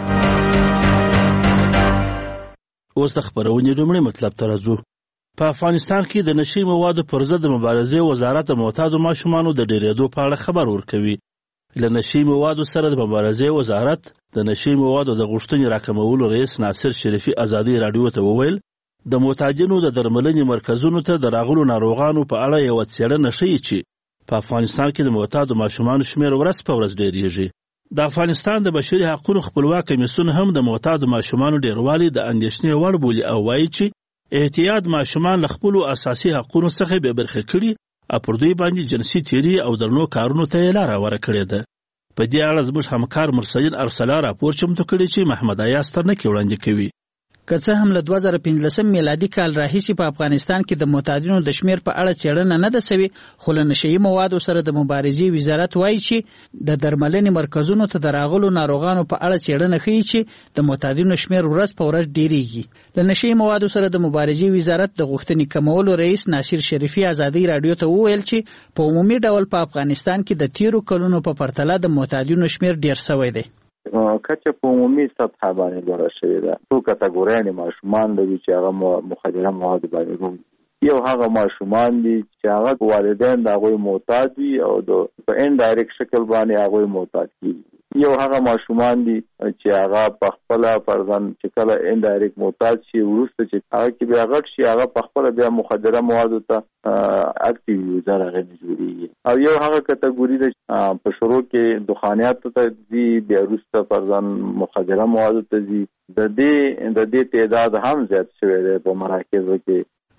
اوس د خپرونې لومړی مطلب ته راځو. په افغانستان کې د نشهیي موادو پر ضد د مبارزې وزارت د معتادو ماشومانو د ډیرېدو په اړه خبر ورکوي. له نشهیي موادو سره د مبارزې وزارت د نشهیي موادو د غوښتنې راکمولو رئیس ناصر شریفي ازادي راډیو ته وویل د معتادینو د درملنې مرکزونو ته د راغلو ناروغانو په اړه یوه څېړنه ښیي چې په افغانستان کې د معتادو ماشومانو شمېر ورځ په ورځ ډېرېږي. د افغانستان د بشري حقونو خپلواک کمیسیون هم د معتادو ماشومانو ډېروالی د اندېښنې وړ بولي او وایي چې احتیاط ماشومان له خپلو اساسي حقونو څخه بې برخې کړي او پر دوی باندې جنسي تیري او درنو کارونو ته یې لاره هواره کړې ده. په دې اړه زموږ همکار مرسلین ارسلا راپور چمتو کړی چې محمد ایاز ترنکي وړاندې کوي. که څه هم له 2015 میلادي کال راهیسې په افغانستان کې د معتادینو د شمیر په اړه څېړنه نه ده سوې، خو له نشهیي موادو سره د مبارزې وزارت وایي چې د درملنې مرکزونو ته د راغلو ناروغانو په اړه څېړنه ښیي چې د معتادینو شمیر ورځ په ورځ ډېرېږي. له نشهیي موادو سره د مبارزې وزارت د غوښتنې کمولو رئیس ناصر شریفي ازادي راډیو ته وویل چې په عمومي ډول په افغانستان کې د تیرو کلونو په پرتله د معتادینو شمیر ډېر سوی دی. کچه په عمومي سطح باندې لوړه شوې ده. څو کټګوریانې ماشومان لري چې هغه مخدره مواد باندې روږدي. یو هغه ماشومان دي چې هغه والدین د هغوی معتاد وي او په انډایرکټ شکل باندې هغوی معتاد کېږي. یو هغه ماشومان دي چې هغه په خپله فرضاً چې کله انډایرکټ معتاد شي وروسته چې هغه کې بیا غټ شي هغه په خپله بیا مخدره موادو ته اکټیو یوزر هغه نه جوړېږي. او یو هغه کټګوري ده چې په شروع کې دخانیاتو ته ځي بیا وروسته فرضاً مخدره موادو ته ځي. د دې تعداد هم زیات شوی دی په مراکزو کې.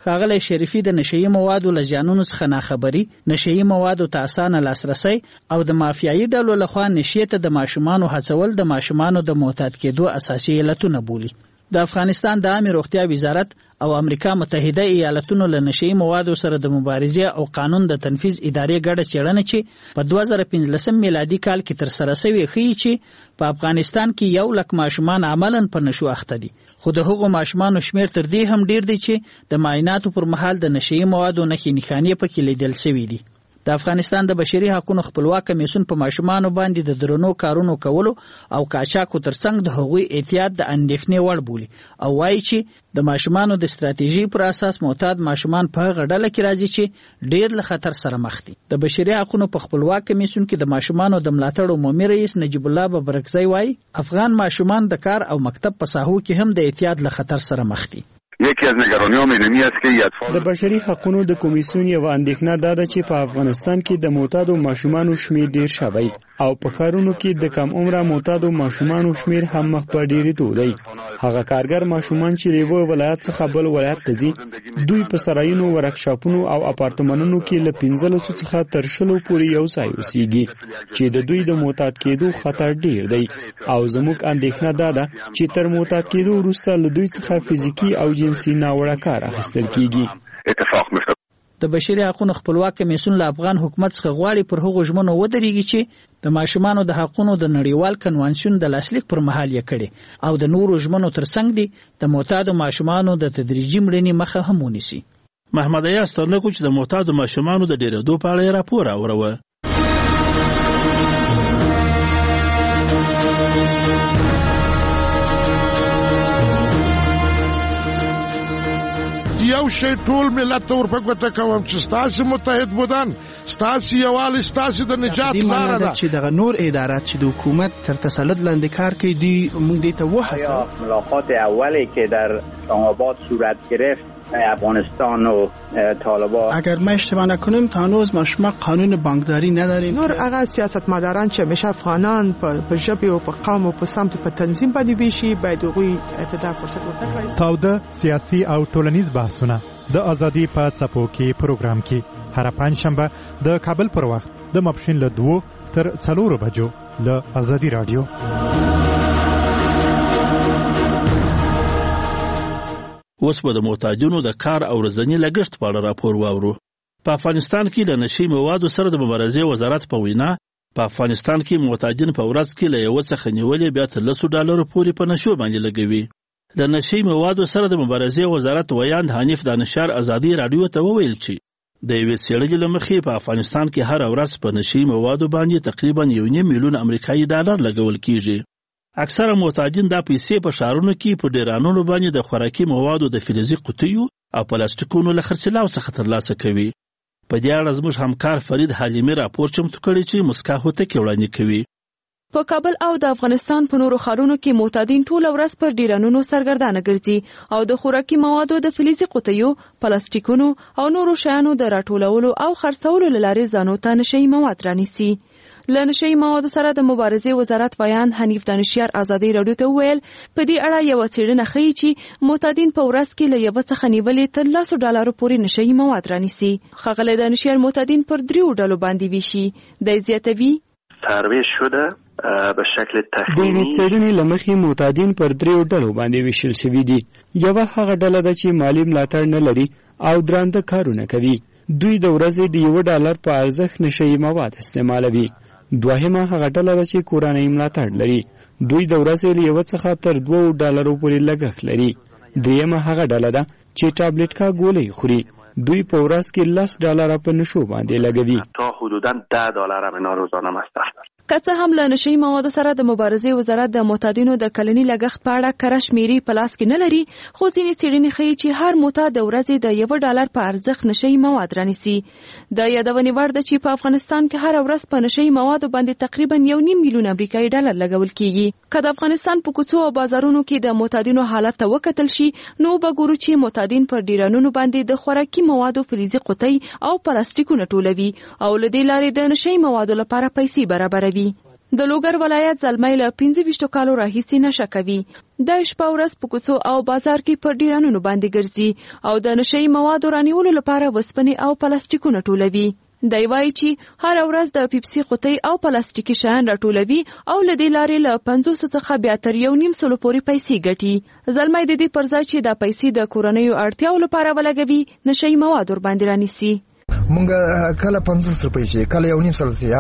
ښاغلی شریفي د نشهیي موادو له زیانونو څخه ناخبري، نشهیي موادو ته اسانه لاسرسی او د مافیایي ډلو لخوا نشې ته د ماشومانو هڅول د ماشومانو د معتاد کېدو اساسي علتونه بولي. د افغانستان د عامې روغتیا وزارت او امریکا متحده ایالتونو له نشهیي موادو سره د مبارزې او قانون د تنفیذ ادارې ګډه څېړنه چې په 2015 میلادي کال کې ترسره شوې ښیي چې په افغانستان کې 1 لک ماشومان عملاً په نشو اخته دي، خو د هغو ماشومانو شمیر تر دې هم ډیر دی چې د معایناتو پر مهال د نشهیي موادو نښې نښانې پکې لیدل شوي دي. د افغانستان د بشري حقوقو خپلواک کمیسیون په ماشومانو باندې د درنو کارونو کولو او قاچاقو ترڅنګ د هغوی احتیاط د اندېښنې وړ بولي او وایي چې د ماشومانو د ستراتیژي پر اساس معتاد ماشومان په هغه ډله کې راځي چې ډیر له خطر سره مخ دي. د بشري حقوقو په خپلواک کمیسیون کې د ماشومانو د ملاتړ عمومي رئیس نجیب الله ببرکزی وایي افغان ماشومان د کار او مکتب په ساحو کې هم د احتیاط له خطر سره مخ دي. یکی از نگرانی‌هام علمی است که اطفال د بشري حقوقو د کمیسیون یو اندېښنه ده چې په افغانستان کې د معتادو ماشومانو شمیر ډیر شوی او په ښارونو کې د کم عمره معتادو ماشومانو شمیر هم مخ په ډیرېدو دی. هغه کارګر ماشومان چې له یو ولایت څخه بل ولایت ته ځي، دوی په سرایونو، ورکشاپونو او اپارتمانونو کې له 15 څخه تر 20 پورې یو ځای اوسېږي چې د دوی د معتاد کېدو خطر ډیر دی او زموږ اندېښنه ده چې تر معتاد کېدو وروسته له دوی څخه فزیکی او جنسي ناوړه کار اخیستل کیږي. د بشري حقوقو خپلواک کمیسیون له افغان حکومت څخه غواړي پر هغو ژمنو ودرېږي چې د ماشومانو د حقوقو د نړیوال کنوانسیون د لاسلیک پر مهال یې کړي او د نورو ژمنو ترڅنګ دي د معتادو ماشومانو د تدریجي مړینې مخه هم ونیسي. محمد ایاز ترنکو چې د معتادو ماشومانو د ډېرېدو په اړه راپور اوروه. یو شی ټول ملت ته ورپګوته کوم چې ستاسو متحد بودن، ستاسو یووالی، ستاسو د نجات لاره ده چې دغه نور ادارات چې د حکومت تر تسلط لاندې کار کوي دی موږ دې ته وهڅوو. ملاقات اولی که در آباد صورت گرفت افغانستان و طالبان، اگر ما اشتباه نکنیم تا هنوز ما شما قانون بانکداری نداریم. نور هغه سیاستمداران چې همیشه افغانان په ژبه او په قوم او په سمت په تنظیم باندې ویشي باید هغوی ته فرصت ورکړي. تاوده سیاسي او ټولنیز بحثونه د ازادي په څپو کې پروګرام کې هر پنځشنبه د کابل پر وخت د ماپښین له 2 تر 4 بجو له ازادي رادیو. اوس به د معتادینو د کار او ورځني لګښت په اړه راپور واورو. په افغانستان کې د نشي موادو سره د مبارزې وزارت په وینا په افغانستان کې معتادین په ورځ کې له یو څخه نیولې بیا تر $100 پورې په نشو باندې لګوي. د نشي موادو سره د مبارزې وزارت ویاند حنیف دانشار ازادي رادیو ته وویل چې د یوې څېړنې له مخې په افغانستان کې هر ورځ په نشي موادو باندې تقریبا $1.5 میلیون امریکایي ډالر لګول کیږي. اکثره معتادین دا پیسې په ښارونو کې په ډیرانونو باندې د خوراکي موادو د فلزي قطیو او پلاستیکونو له خرڅلاو څخه ترلاسه کوي. په دې اړه زموږ همکار فرید حلیمي راپور چمتو کړی چې مسکا هوتک وړاندې کوي. په کابل او د افغانستان په نورو ښارونو کې معتادین ټول ورځ پر ډیرانونو سرګردانه ګرځي او د خوراکي موادو د فلزي قطیو، پلاستیکونو او نورو شیانو د راټولولو او خرڅولو له لارې ځانو ته نشهیي مواد رانیسي. له نشهیي موادو سره د مبارزې وزارت ویاند حنیف دانشیار ازادي رادیو ته وویل په دې اړه یوه څېړنه ښیي چې معتادین په ورځ کې له یوه څخه نیولې تر $100 پورې نشهیي مواد رانیسي. ښاغلی دانشیار معتادین پر 3 ډلو باندې ویشي. دی زیاتوي ترویج شده به شکل تخمینی. د څېړنې له مخې معتادین پر 3 ډلو باندې ویشل شوي دي. یوه هغه ډله ده چې مالي ملاتړ نه لري او درانده کارونه کوي. دوی د ورځې د $1 په ارزښت نشهیي مواد استعمالوي. دوهمه هغه ډله ده چې کورنۍ ملاتړ لري. دوی د ورځې له یو څخه تر $2 پورې لګښت لري. دریمه هغه ډله ده چې ټابلیټ کا ګولۍ خوري. دوی په ورځ کې $10 په نشو باندې لګوي. تا حدوداً $10 هم اینا روزانه مصرف دارن. که څه هم له نشهیي موادو سره د مبارزې وزارت د معتادینو د کلني لګښت په اړه کره شمیرې په لاس کې نه لري، خو ځینې څېړنې ښیي چې هر معتاد د ورځې د $1 په ارزښت نشهیي مواد رانیسي. د یادونې وړ ده چې په افغانستان کې هر ورځ په نشهیي موادو باندې تقریبا $1.5 میلیون امریکایي ډالر لګول کیږي. که د افغانستان په کوڅو او بازارونو کې د معتادینو حالت ته وکتل شي، نو به ګورو چې معتادین پر ډیرانونو باندې د خوراکي موادو فلزي قطۍ او پلاستیکونه ټولوي او له دې لارې د نشهیي موادو لپاره پیسې برابروي. د لوګر ولایت زلمی له 25 کالو راهیسې نشه کوي. د شپه ورځ په کوڅو او بازار کې پر ډیرانونو باندې ګرځي او د نشهیي موادو رانیولو لپاره وسپنې او پلاستیکونه ټولوي. دی وایي چې هر ورځ د پیپسي قوطۍ او پلاستیکي شیان راټولوي او له دې لارې له 500 څخه بیا تر 1.5 پورې پیسې ګټي. زلمی د دې پر ځای چې د پیسې د کورنیو اړتیاو لپاره ولګوي نشهیي مواد ور باندې رانیسي. مونږ کله 50 روپۍ شي کله 1.5 شي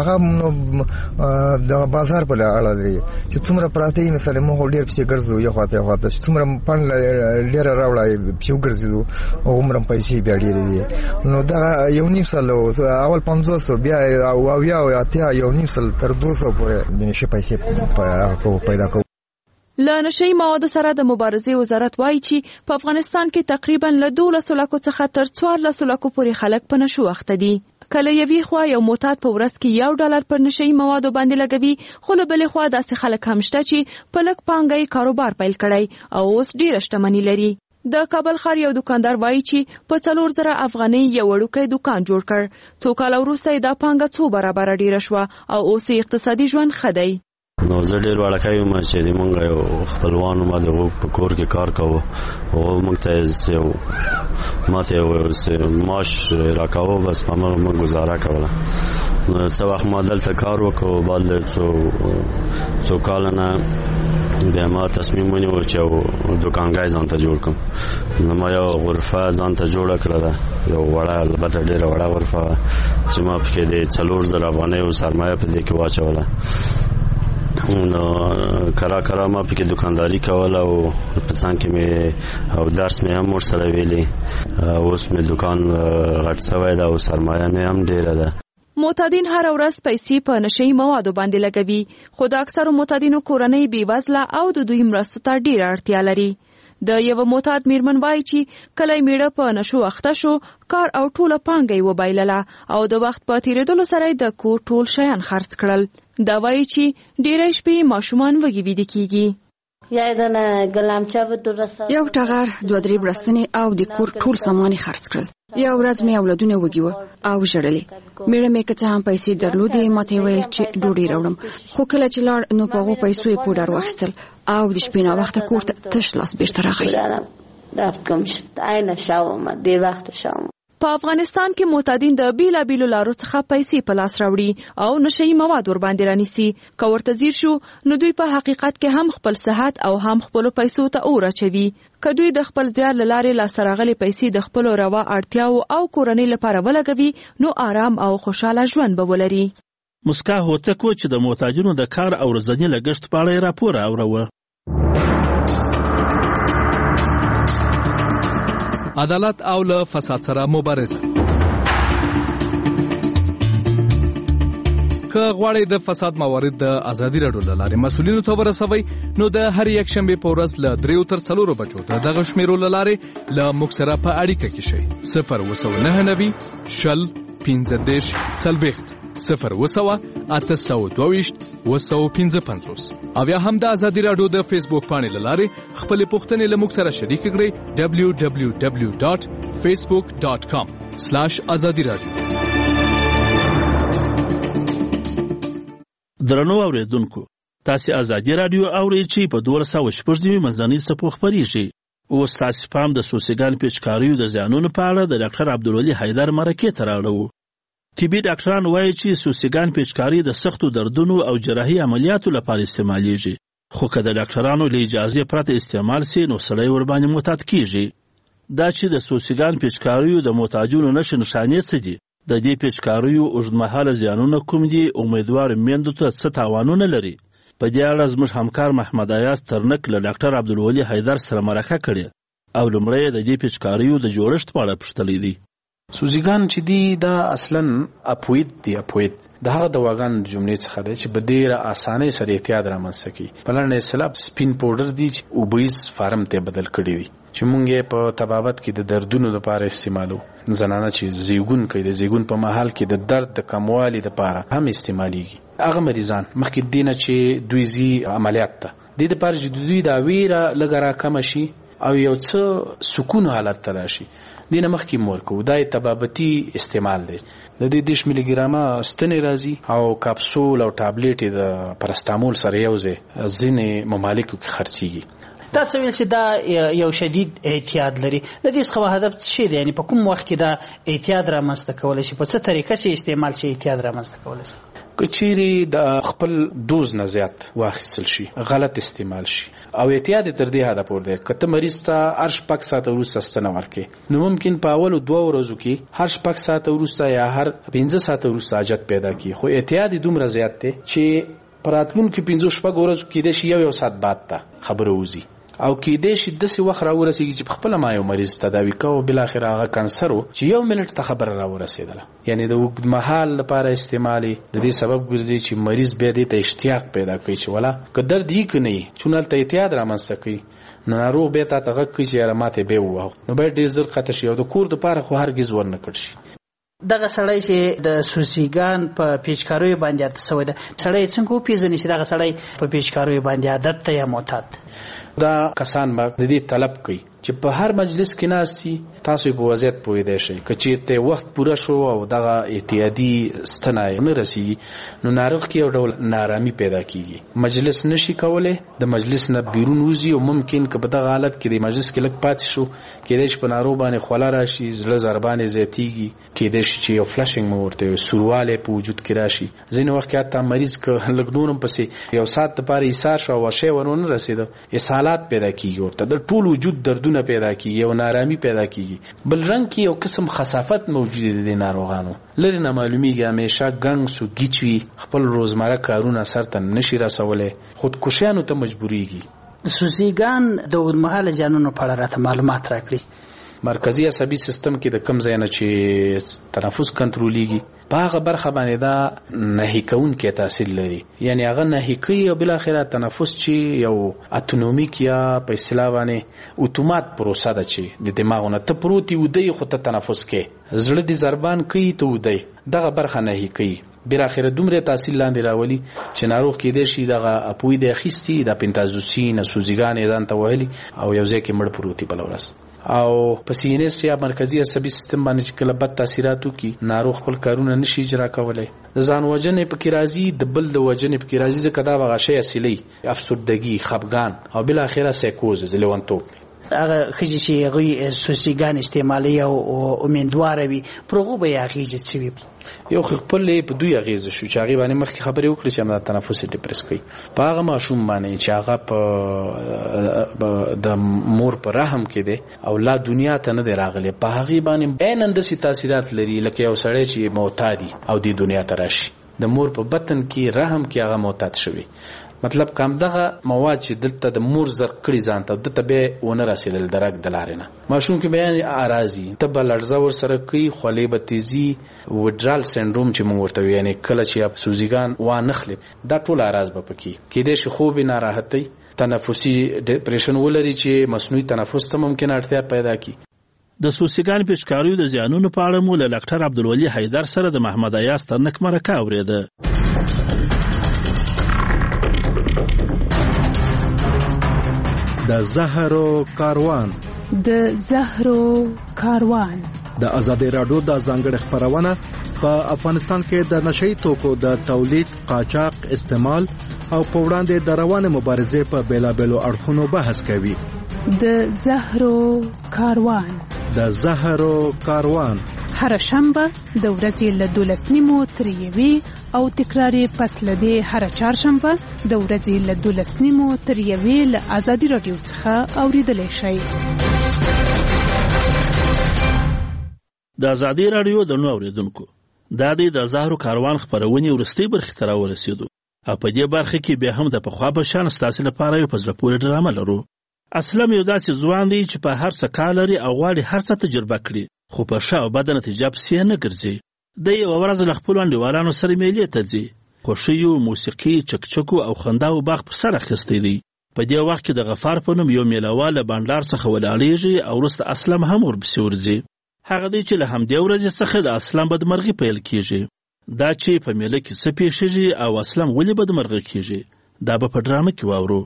هغه د بازار په اړه لري چې څومره پراته یې مثلا مو ډیر پیسې ګرځو یو خاطر څومره پن ډیر راوړای پیسې ګرځو او عمر پیسې بیا ډیر دي نو دا 1.5 اول 500 بیا او بیا اتیا 1.5 تر 200 پورې د نشه پیسې پیدا کوي. له نشهیي موادو سره د مبارزې وزارت وایي چې په افغانستان کې تقریبا له 12 لکو څخه تر 14 لکو پورې خلک په نشو اخته دي. کله یوې خوا یو معتاد په ورځ کې $1 پر نشهیي موادو باندې لګوي، خو له بلې خوا داسې خلک هم شته چې په لږ پانګه یې کاروبار پیل کړی او اوس ډېره شتمني لري. د کابل ښار یو دکاندار وایي چې په 4000 افغانۍ یو وړوکی دکان جوړ کړ. څو کاله وروسته یې دا پانګه 2 برابره ډېره شوه او اوس یې اقتصادي ژوند ښه دی. نو زه ډېر وړوکی یم چې د مونږ یو خپلوانو ما د هغو په کور کې کار کوو، هغو مونږ ته ما ته یو معاش راکاوه، بس په هماغه مونږ ګزاره کوله. نو څه وخت ما دلته کار وکړو، بعد له څو کاله نه بیا ما تصمیم ونیو چې یو دوکانګی ځان ته جوړ کړم. نو ما یو غرفه ځان ته جوړه کړله، یو وړه البته ډېره وړه غرفه چې ما پکې د 4000 افغانیو سرمایه په دې کې واچوله. نو کرا ما پکې دکانداری کوله او په څنګ کې مې او درس مې هم ورسره ویلي. اوس مې دکان غټ شوی ده او سرمایه مې هم ډېره ده. معتادین هر ورځ پیسې په نشهیي موادو باندې لګوي، خو د اکثرو معتادینو کورنۍ بېوزله او د دوی مرستو ته ډېره اړتیا لري. د یو معتاد میرمن وایي چې کله یې میړه په نشو اخته شو، کار او ټوله پانګه یې وبایلله او د وخت په تېرېدلو سره یې د کور ټول شیان خرڅ کړل. دا وایي چې ډېری شپې ماشومان وږي ویده کېږي. یو ټغر 2-3 برستنې او د کور ټول سامان خرڅ کړل. یو ورځ مې اولادونه وږي وو او ژړلې. میړه مې که څه هم پیسې درلودې، ما ته ویل چې ډوډۍ راوړم، خو کله چې لاړ نو په هغو پیسو یې پوډر واخیستل او د شپې ناوخته کور ته تش لاس بیرته راغی. په افغانستان کې معتادین د بیلابیلو لارو څخه پیسې په لاس راوړي او نشهیي مواد ور باندې رانیسي. که ورته ځیر شو نو دوی په حقیقت کې هم خپل صحت او هم خپلو پیسو ته اور اچوي. که دوی د خپل زیار له لارې لاسته راغلې پیسې د خپلو روا اړتیاو او کورنۍ لپاره ولګوي نو آرام او خوشاله ژوند به ولري. مسکا هوتک چې د معتادینو د کار او ورځني لګښت په اړه راپور اوروه. عدالت او له فساد سره مبارزه. که غواړئ د فساد موارد د ازادي راډیو له لارې مسؤلینو ته ورسوئ نو د هر یک شنبې په ورځ له 3 تر 4 بجو د دغه شمیرو له لارې له موږ سره په اړیکه کې شئ. 029 شل 15 40 0 او یا هم د ازادي راډیو د فیسبوک پاڼې له لارې خپلې پوښتنې له موږ سره شریک کړئ. www.facebook.com/azadi radio. درنو اوریدونکو، تاسو ازادي راډیو اورئ چې په 1290 منځنۍ څپو خپریږي. اوس تاسو پام د سوسیګان پیچکاریو د زیانونو په اړه د ډاکټر عبدالولي حیدر مرکې ته راوړو. طبي ډاکټران وایي چې سوسیګان پیچکاری د سختو دردونو او جراحي عملیاتو لپاره استعمالیږي، خو که د ډاکټرانو له اجازې پرته استعمال سي نو سړی ورباندې معتاد کیږي. دا چې د سوسیګان پیچکاریو د معتادینو نښانې څه دي، د دې پیچکاریو اوږدمهاله زیانونه کوم دي، امیدوار میندو ته څه تاوانونه لري، په دې اړه زموږ همکار محمد ایاز ترنک له ډاکټر عبدالولي حیدر سره مرکه کړې او لومړی د دې پیچکاریو د جوړښت په اړه پوښتلی دی. سوزیګان چې دی دا اصلا اپوید دی. اپوید د هغه دواګان جملې څخه دی چې په ډېره اسانۍ سره اعتیاد رامنځته کوي. په لنډه اصطلاح سپین پاوډر دی چې اوبیز فارم ته بدل کړی دی چې مونږ په طبابت کې د دردونو لپاره استعمالو. زنانه چې زیږون کوي، د زیږون په مهال کې د درد د کموالي لپاره هم استعماليږي. هغه مریضان مخکې دینه چې دوی زی عملیات ته د دې لپاره چې دوی دا ویره لګرا کم شي او یو څه سکون حالت ته راشي دینه مخکې مورکو دا تبابتي استعمال دی د دې 10 ملي ګرامه ستنې راځي او کاپسول او ټابلیټ د پرستامول سره یوځای ځینې ممالکو کې خرڅيږي. تاسو ویل چې دا یو شدید احتیاط لري، د دې څخه هدف څه دی؟ یعنی په کوم وخت کې دا احتیاط رامنځته کولای شي، په څه طریقه چې استعمال شي احتیاط رامنځته کولای شي؟ کچيري د خپل دوز نه زیات واخیستل شي، غلط استعمال شي او احتیاط تر دې حد پورې دی کته مریض ته هر شپږ ساعت وروسته ستنه ورکړي نو ممکن په اول 2 ورځو کې هر شپږ ساعت وروسته یا هر 15 ساعت وروسته حاجت پیدا کی، خو احتیاط دومره زیات دی چې پراتلون کې 15 شپږ ورځو کې د شی یو ساعت بعد ته خبره وزي او کې د شي د څه وخت راورسیږي چې خپل ما یو مریض تداوی کوي بل اخر هغه کانسر چې یو منټ ته خبر راورسیدله. یعنی د وګد مهال لپاره استعمالي د دې سبب ګرځي چې مریض به د اشتیاق پیدا کوي چې ولا قدر دی کني چونل ته احتیاط رامنځته کوي نو ناروغ به ته تغه کوي چې رماته به وو نو به ډیر زر خطر شي او د کور د پاره خو هرگز ور نه کړ شي. دغه سړی چې د سوسیګان په پیچکاروي باندې عادت شوی دی، سړی څنګه پیژني چې دغه سړی په پیچکاروي باندې عادت ته یا معتاد؟ دا کسان به د دې طلب کوي چې په هر مجلس کې ناسي تاسو په وضعیت پوي دی شي کچې ته وخت پوره شو او دغه احتیاطي ستنای نه رسي نو ناروغ کې یو ډول نارامي پیدا کیږي، مجلس نشي کولای، د مجلس نه بیرون وځي او ممکن که په دغه حالت کې د مجلس کې لګ پاتې شو کېدای شي په ناروغ باندې خوله راشي، زړه ضربان زیاتیږي، کېدای شي چې یو فلشینګ مورته سورواله په وجود کې راشي. ځینې وخت حتی مریض که لګدونم پسې یو ساعت لپاره ایثار شو او شی ورونه رسیدو اسهالات پیدا کیږي ورته د ټول وجود دردونه پیدا کیږي او نارامي پیدا کیږي. بل رنګ کې یو قسم خسافت موجود دي د ناروغانو لري نه معلومیږي، همیشه ګنګ سو گیچوي، خپل روزمره کارونه سرته نشي رسولای، خودکشیانو ته مجبوریږي. سوسیګان د اوږدمهاله جانونو په اړه راته معلومات راکړي. مرکزی عصبي سیستم کې د کم ځای نه چې تنفس کنټرولېږي په هغه برخه باندې دا نهي کوونکی تاثیر لري، یعنی هغه نهي کوي او بل اخره تنفس چې یو اتونومیک یا په اصطلاح باندې اتومات پروسه ده چې د دماغونه ته پروتي ودی خو ته تنفس کې زړه دي ضربان کوي ته ودی دغه برخه نهي کوي، بل اخره دومره تاثیر لاندې راولي چې ناروغ کې د شي دغه اپوی د خيستي د پنتازوسین سوزیګان ځان ته وهلي او یو ځکه مړ پروتي بلورس او پسینس یا مرکزی عصبي سیستم باندې چې کله بد تاثیراتو کې ناروغ خپل کارونه نشي اجرا کولای، د ځان وجنې په کې راځي، د بل د وجنې په کې راځي، ځکه دا غشي اصلي افسردګي، خپګان او بل اخره سایکوز لیوانتوب. هغه خجی چې هغه سوسیګان استعمالي او امیندوار وي پروغه به هغه چې چوي یو خپل په دوی اغیزه شو چې هغه باندې مخکې خبرې وکړي چې موږ تنفس ډیپریس کوي په هغه ماشوم باندې چې هغه په د مور پر رحم کې دی او لا دنیا ته نه دی راغلی په هغه باندې عیناً د تاثیرات لري لکه یو سړی چې معتادي او د دنیا ته راشي د مور په بطن کې رحم کې هغه معتاد شوی، مطلب کم دغه مواد چې دلته د مور زر کړي ځان ته دته به ونه رسیدل درک دلارنه ماشوم کې بیان اراضي ته بل لړزه ور سره کوي، خولې به تیزي، وډرال سندروم چې موږ ورته یعنی کله چې سوزیګان و نخلي دا ټول اراز به پکې کېدې شي خوب ناراحتي تنفسي ډیپریشن ولري چې مصنوعي تنفس ته ممکن اړتیا پیدا کی. د سوسیګان پیچکاریو د زیانونو په اړه مو له ډاکټر عبدالولي حیدر سره د محمد ایاز ترنک مرکه اوریده. د زهرو کاروان د ازادي رادیو د ځانګړي خبرونه په افغانستان کې د نشئی توکو د تولید، قاچاق، استعمال او په وړاندې د روانه مبارزې په بیلابېلو اړخونو بحث کوي. د زهرو کاروان هر شنبه د ورځې له 12:30 تر 1 او تکراری پس لدی هر چهارشنبه د ورځې له 12:30 تر 1 له ازادي رادیو څخه اوریدلای شئ. د ازادي رادیو د نو اوریدونکو د زهرو کاروان خبرونه ورستي برخه تر ورسېدو او په دې برخه کې به هم د پخوا په شان ستاسو لپاره یو پزله پوره ډرامه لرو. اسلام یو داسې ځوان دی چې په هر څه کار لري او غواړي هر څه تجربه کړي، خو په ښه او بده نتیجه پسې نه ګرځي. د یو ورځ له خپلو انډیوالانو سره میلې ته ځي، خوښیو، موسیقي، چکچکو او خنداو باغ پر سر اخیستی دی. په دې وخت کې د غفار په نوم یو میلهوال له بانډار څخه ولاړیږي او وروسته اسلام هم ورپسې ورځي. هغه دی چې له همدې ورځې څخه د اسلام بدمرغي پیل کیږي. دا چې په میله کې څه پیښیږي او اسلام ولې بدمرغه کیږي دا به په ډرامه کې واورو.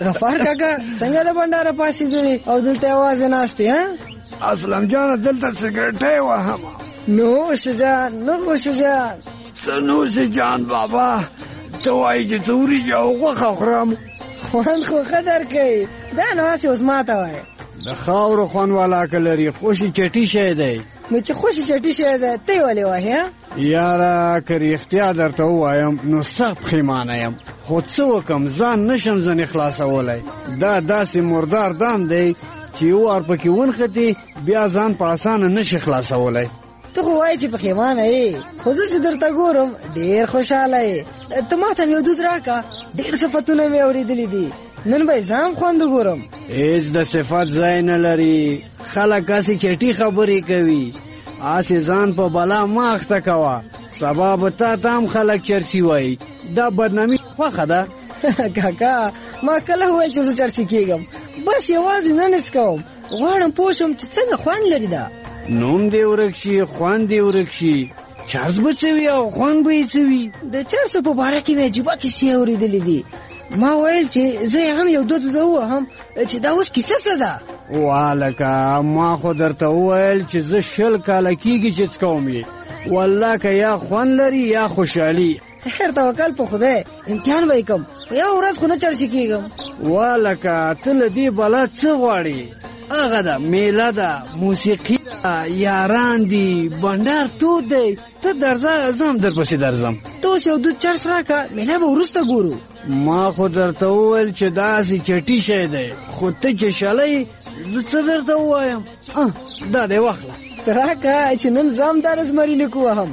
غفار کاکا څنګه د بنداره پاسې دی او دلته आवाज ناشته ها؟ اسلم جان دلته سیګریټ وهم. نوش جان نوش جان بابا ته وایي چې توري جو غوښه خورم. خوند خو قدر کوي دا نو چې اوس ماته وایي د خاورو خوند والا کلري خوشي چټي شه دی. نو چې خوشي چټي شه دی ته ولې وایې؟ یاره که رښتیا درته ووایم نو سخت پښیمانه یم، خو څه وکم ځان نشم ځنې خلاصولی. دا داسې مردار دام دی چې یو وار پکې ونښتې بیا ځان په اسانه نشي خلاصولی. ته خو وایې چې پښیمانه یې، خو زه چې درته ګورم ډېر خوشحاله یې. ته ماته مې یو دود راکړه، ډېر صفتونه مې اورېدلي دي، نن به یې ځان خوند وګورم. هېڅ د صفت ځای نه لري، خلک هسې چټي خبرې کوي. هسې ځان په بلا مه اخته کوه، سبا به تا ته هم خلک چرسي وایي. دا بدنامي خوښه ده. کاکا ما کله وویل چې زه چرسي کېږم، بس یوازې نن هېڅ کوم، غواړم پوه شم چې څنګه خوند لري. دا نوم دې ورک شي، خوند دې ورک شي، چرس به څه وي او خوند به یې څه وي. د چرسو په باره کې مې عجیبه کیسې اورېدلې دي. ما ویل چې زه هم یو دود ووهم چې دا اوس کیسه څه ده. والکه ما خو درته وویل چې زه 20 کاله کېږي چې څه کوم یې، والله که یا خوند لري یا خوشحالي. خیر توکل په خدای، امتحان به یې کم، په یو ورځ خو نه چرسي کېږم. والکه ته له دې بلا څه غواړې؟ هغه ده میله ده، موسیقي ده، یاران دي، بنډار تود دی. ته درځه زه هم درپسې درځم. ته اوس یو دود چرس راکړه، میله به وروسته ګورو. ما خو درته وویل چې داسې چټي شی دی، خو ته چې شلی زه څه درته ووایم؟ دا دی واخله. ته راکړه چې نن ځم دا رزمري لیکو وهم.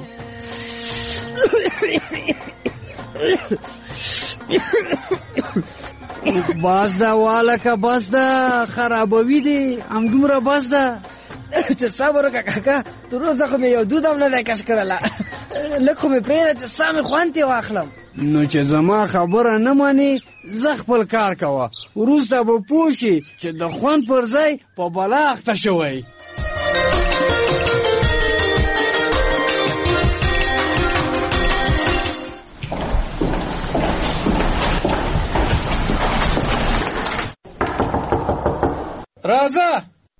بس ده والکه بس ده، خرابوي دي همدومره بس ده. ته صبر وکړه کاکا، تر اوسه خو مې یو دود هم نه دی کش کړله، لږ خو مې پرېږده چې سا مې خوند ترې واخلم. نو چې زما خبره نه منې زه خپل کار کوه، وروسته به پوه شي چې د خوند پر ځای په بلا اخته شوی. راځه.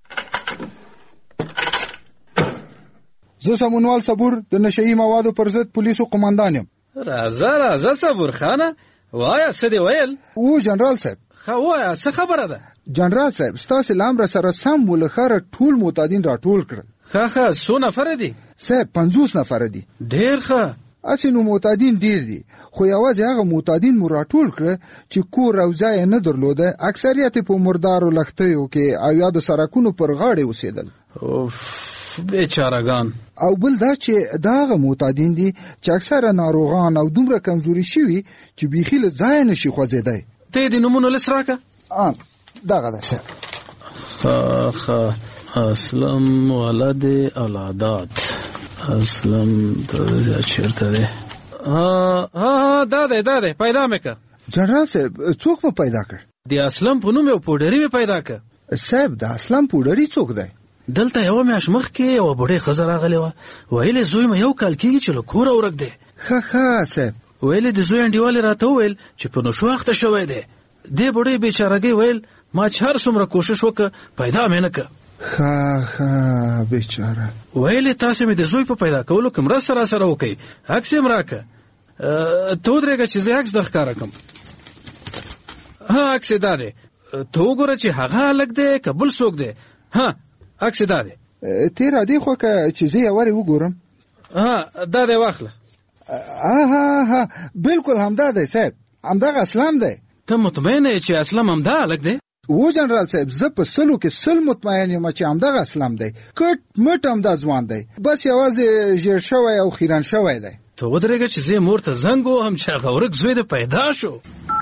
زه سمونوال صبور د نشئی موادو پر ضد پولیسو قومندان یم. راځه صبور خانه، وایا څه دی ویل؟ او جنرال صاحب. ښه وایا څه خبره ده؟ جنرال صاحب ستاسې لامره سره سم ولخره ټول معتادین راټول کړل. ښه څو نفره دي؟ صاحب 50 نفره دي. ډېر ښه. اسی نو معتادین ډیر دي، خو یوازې هغه معتادین مو راټول کړه چې کور او ځای نه درلوده، اکثریت په مردارو لښتیو کې او یا د سړکونو پر غاړې اوسېدل. بیچارهګان. او بل دا چې دا هغه معتادین دي چې اکثره ناروغان او دومره کمزوري شوي چې بیخي له ځایه نشي خوځېدی. ته دې نومونه لیست راکړه. دغه ده صاحب. ښه اسلم ولد العادات. اسلم دا چیرته دی؟ دا دی پیدا مې که. جنرال صاحب څوک مو پیدا کړ؟ د اسلم په نوم یو پوډري مې پیدا کړ. صاحب د اسلم پوډري څوک دی؟ دلته یوه میاشت مخکې یوه بوډۍ ښځه راغلې وه، ویلې زوی مې 1 کال کېږي چې له کوره ورک دی. ښه صاحب. ویلې د زوی انډیوالې راته وویل چې په نشو اخته شوی دی. دې بوډۍ بیچارهګۍ ویل ما چې هر څومره کوشش وکړه پیدا مې نه کړه. ښه بیچاره. ویلې تاسې مې د زوی په پیدا کولو کې مرسته راسره وکړئ، عکس یې م راکړه. ته ودرېږه چې زه عکس در ښکاره کړم. عکس یې دا دی، ته وګوره چې هغه هلک دی که بل څوک دی. عکس دا دی. ته را دې خوا که چې زه یې ورې وګورم. دا دی واخله. بالکل همدا دی صاحب، همدغه اسلام دی. ته مطمئن یې چې اسلام همدا هلک دی؟ و جنرال صاحب زه په 100 کې 100 مطمئن یم چې همدغه اسلام دی، کټ مټ همدا ځوان دی، بس یوازې ژیړ شوی او خیرن شوی دی. ته ودرېږه چې زه مور ته زنګ ووهم چې هغه ورک زوی دې پیدا شو.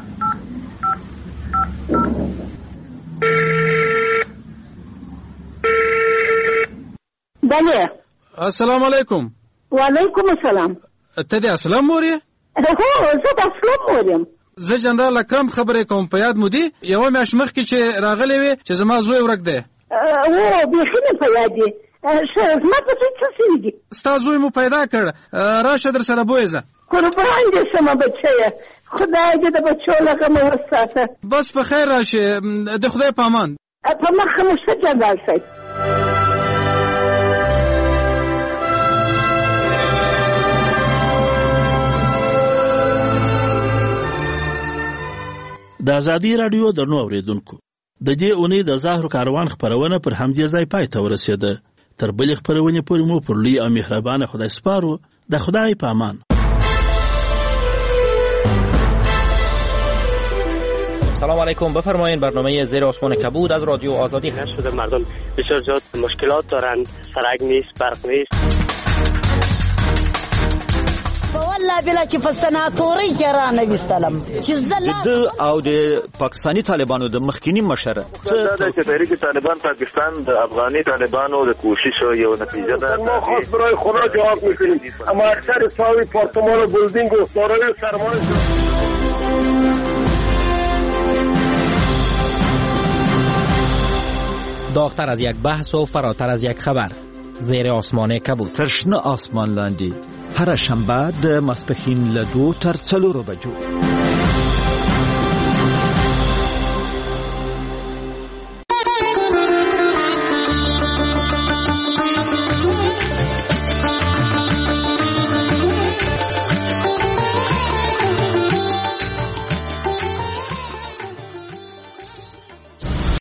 بله. السلام علیکم. وعلیکم السلام. ته د اسلام مور یې؟ هو زه د اسلام مور یم. زه جنرال اکرم خبرې کوم، په یاد مو دي یوه میاشت مخکې چې راغلی وې چې زما زوی ورک دی؟ بیخي مې په یاد دي. زما په څه سوي دي؟ ستا زوی مو پیدا کړ، راشه در سره بویزه. قربان دې شمه بچیه، خدای دې د بچو لکه مو وساته. بس په خیر راشه، د خدای په امان. په مخه مو ښه جنرال صاحب. د ازادي راډیو درنو اوریدونکو، د دې اونۍ د زهرو کاروان خپرونه پر همدې ځای پای ته ورسېده. تر بلې خپرونې پورې مو پر لوی او مهربانه خدای سپارو. د خدای په امان. سلام علیکم. بفرمایید. برنامه زیر آسمان کبود از رادیو آزادی هست. شده مردم بسیار زیاد مشکلات دارند، سرک نیست، برق نیست. والله بلا چې په سناتوري کې را نه وستلم چې د او د پاکستانی طالبانو د مخکینی مشر څه د تحریک طالبان پاکستان د افغاني طالبانو د کوشش یو نتیجه ده. ما خاص برای خدا جواب میکنیم. اما اکثر ساوی پارتمان و بلدینگ و دارای سرمایه داغتر از یک بحث و فراتر از یک خبر. زیر آسمان کبود. ترشنه آسمان لاندی. هر شنبه د ماسپښین له 2 تر 4 بجو.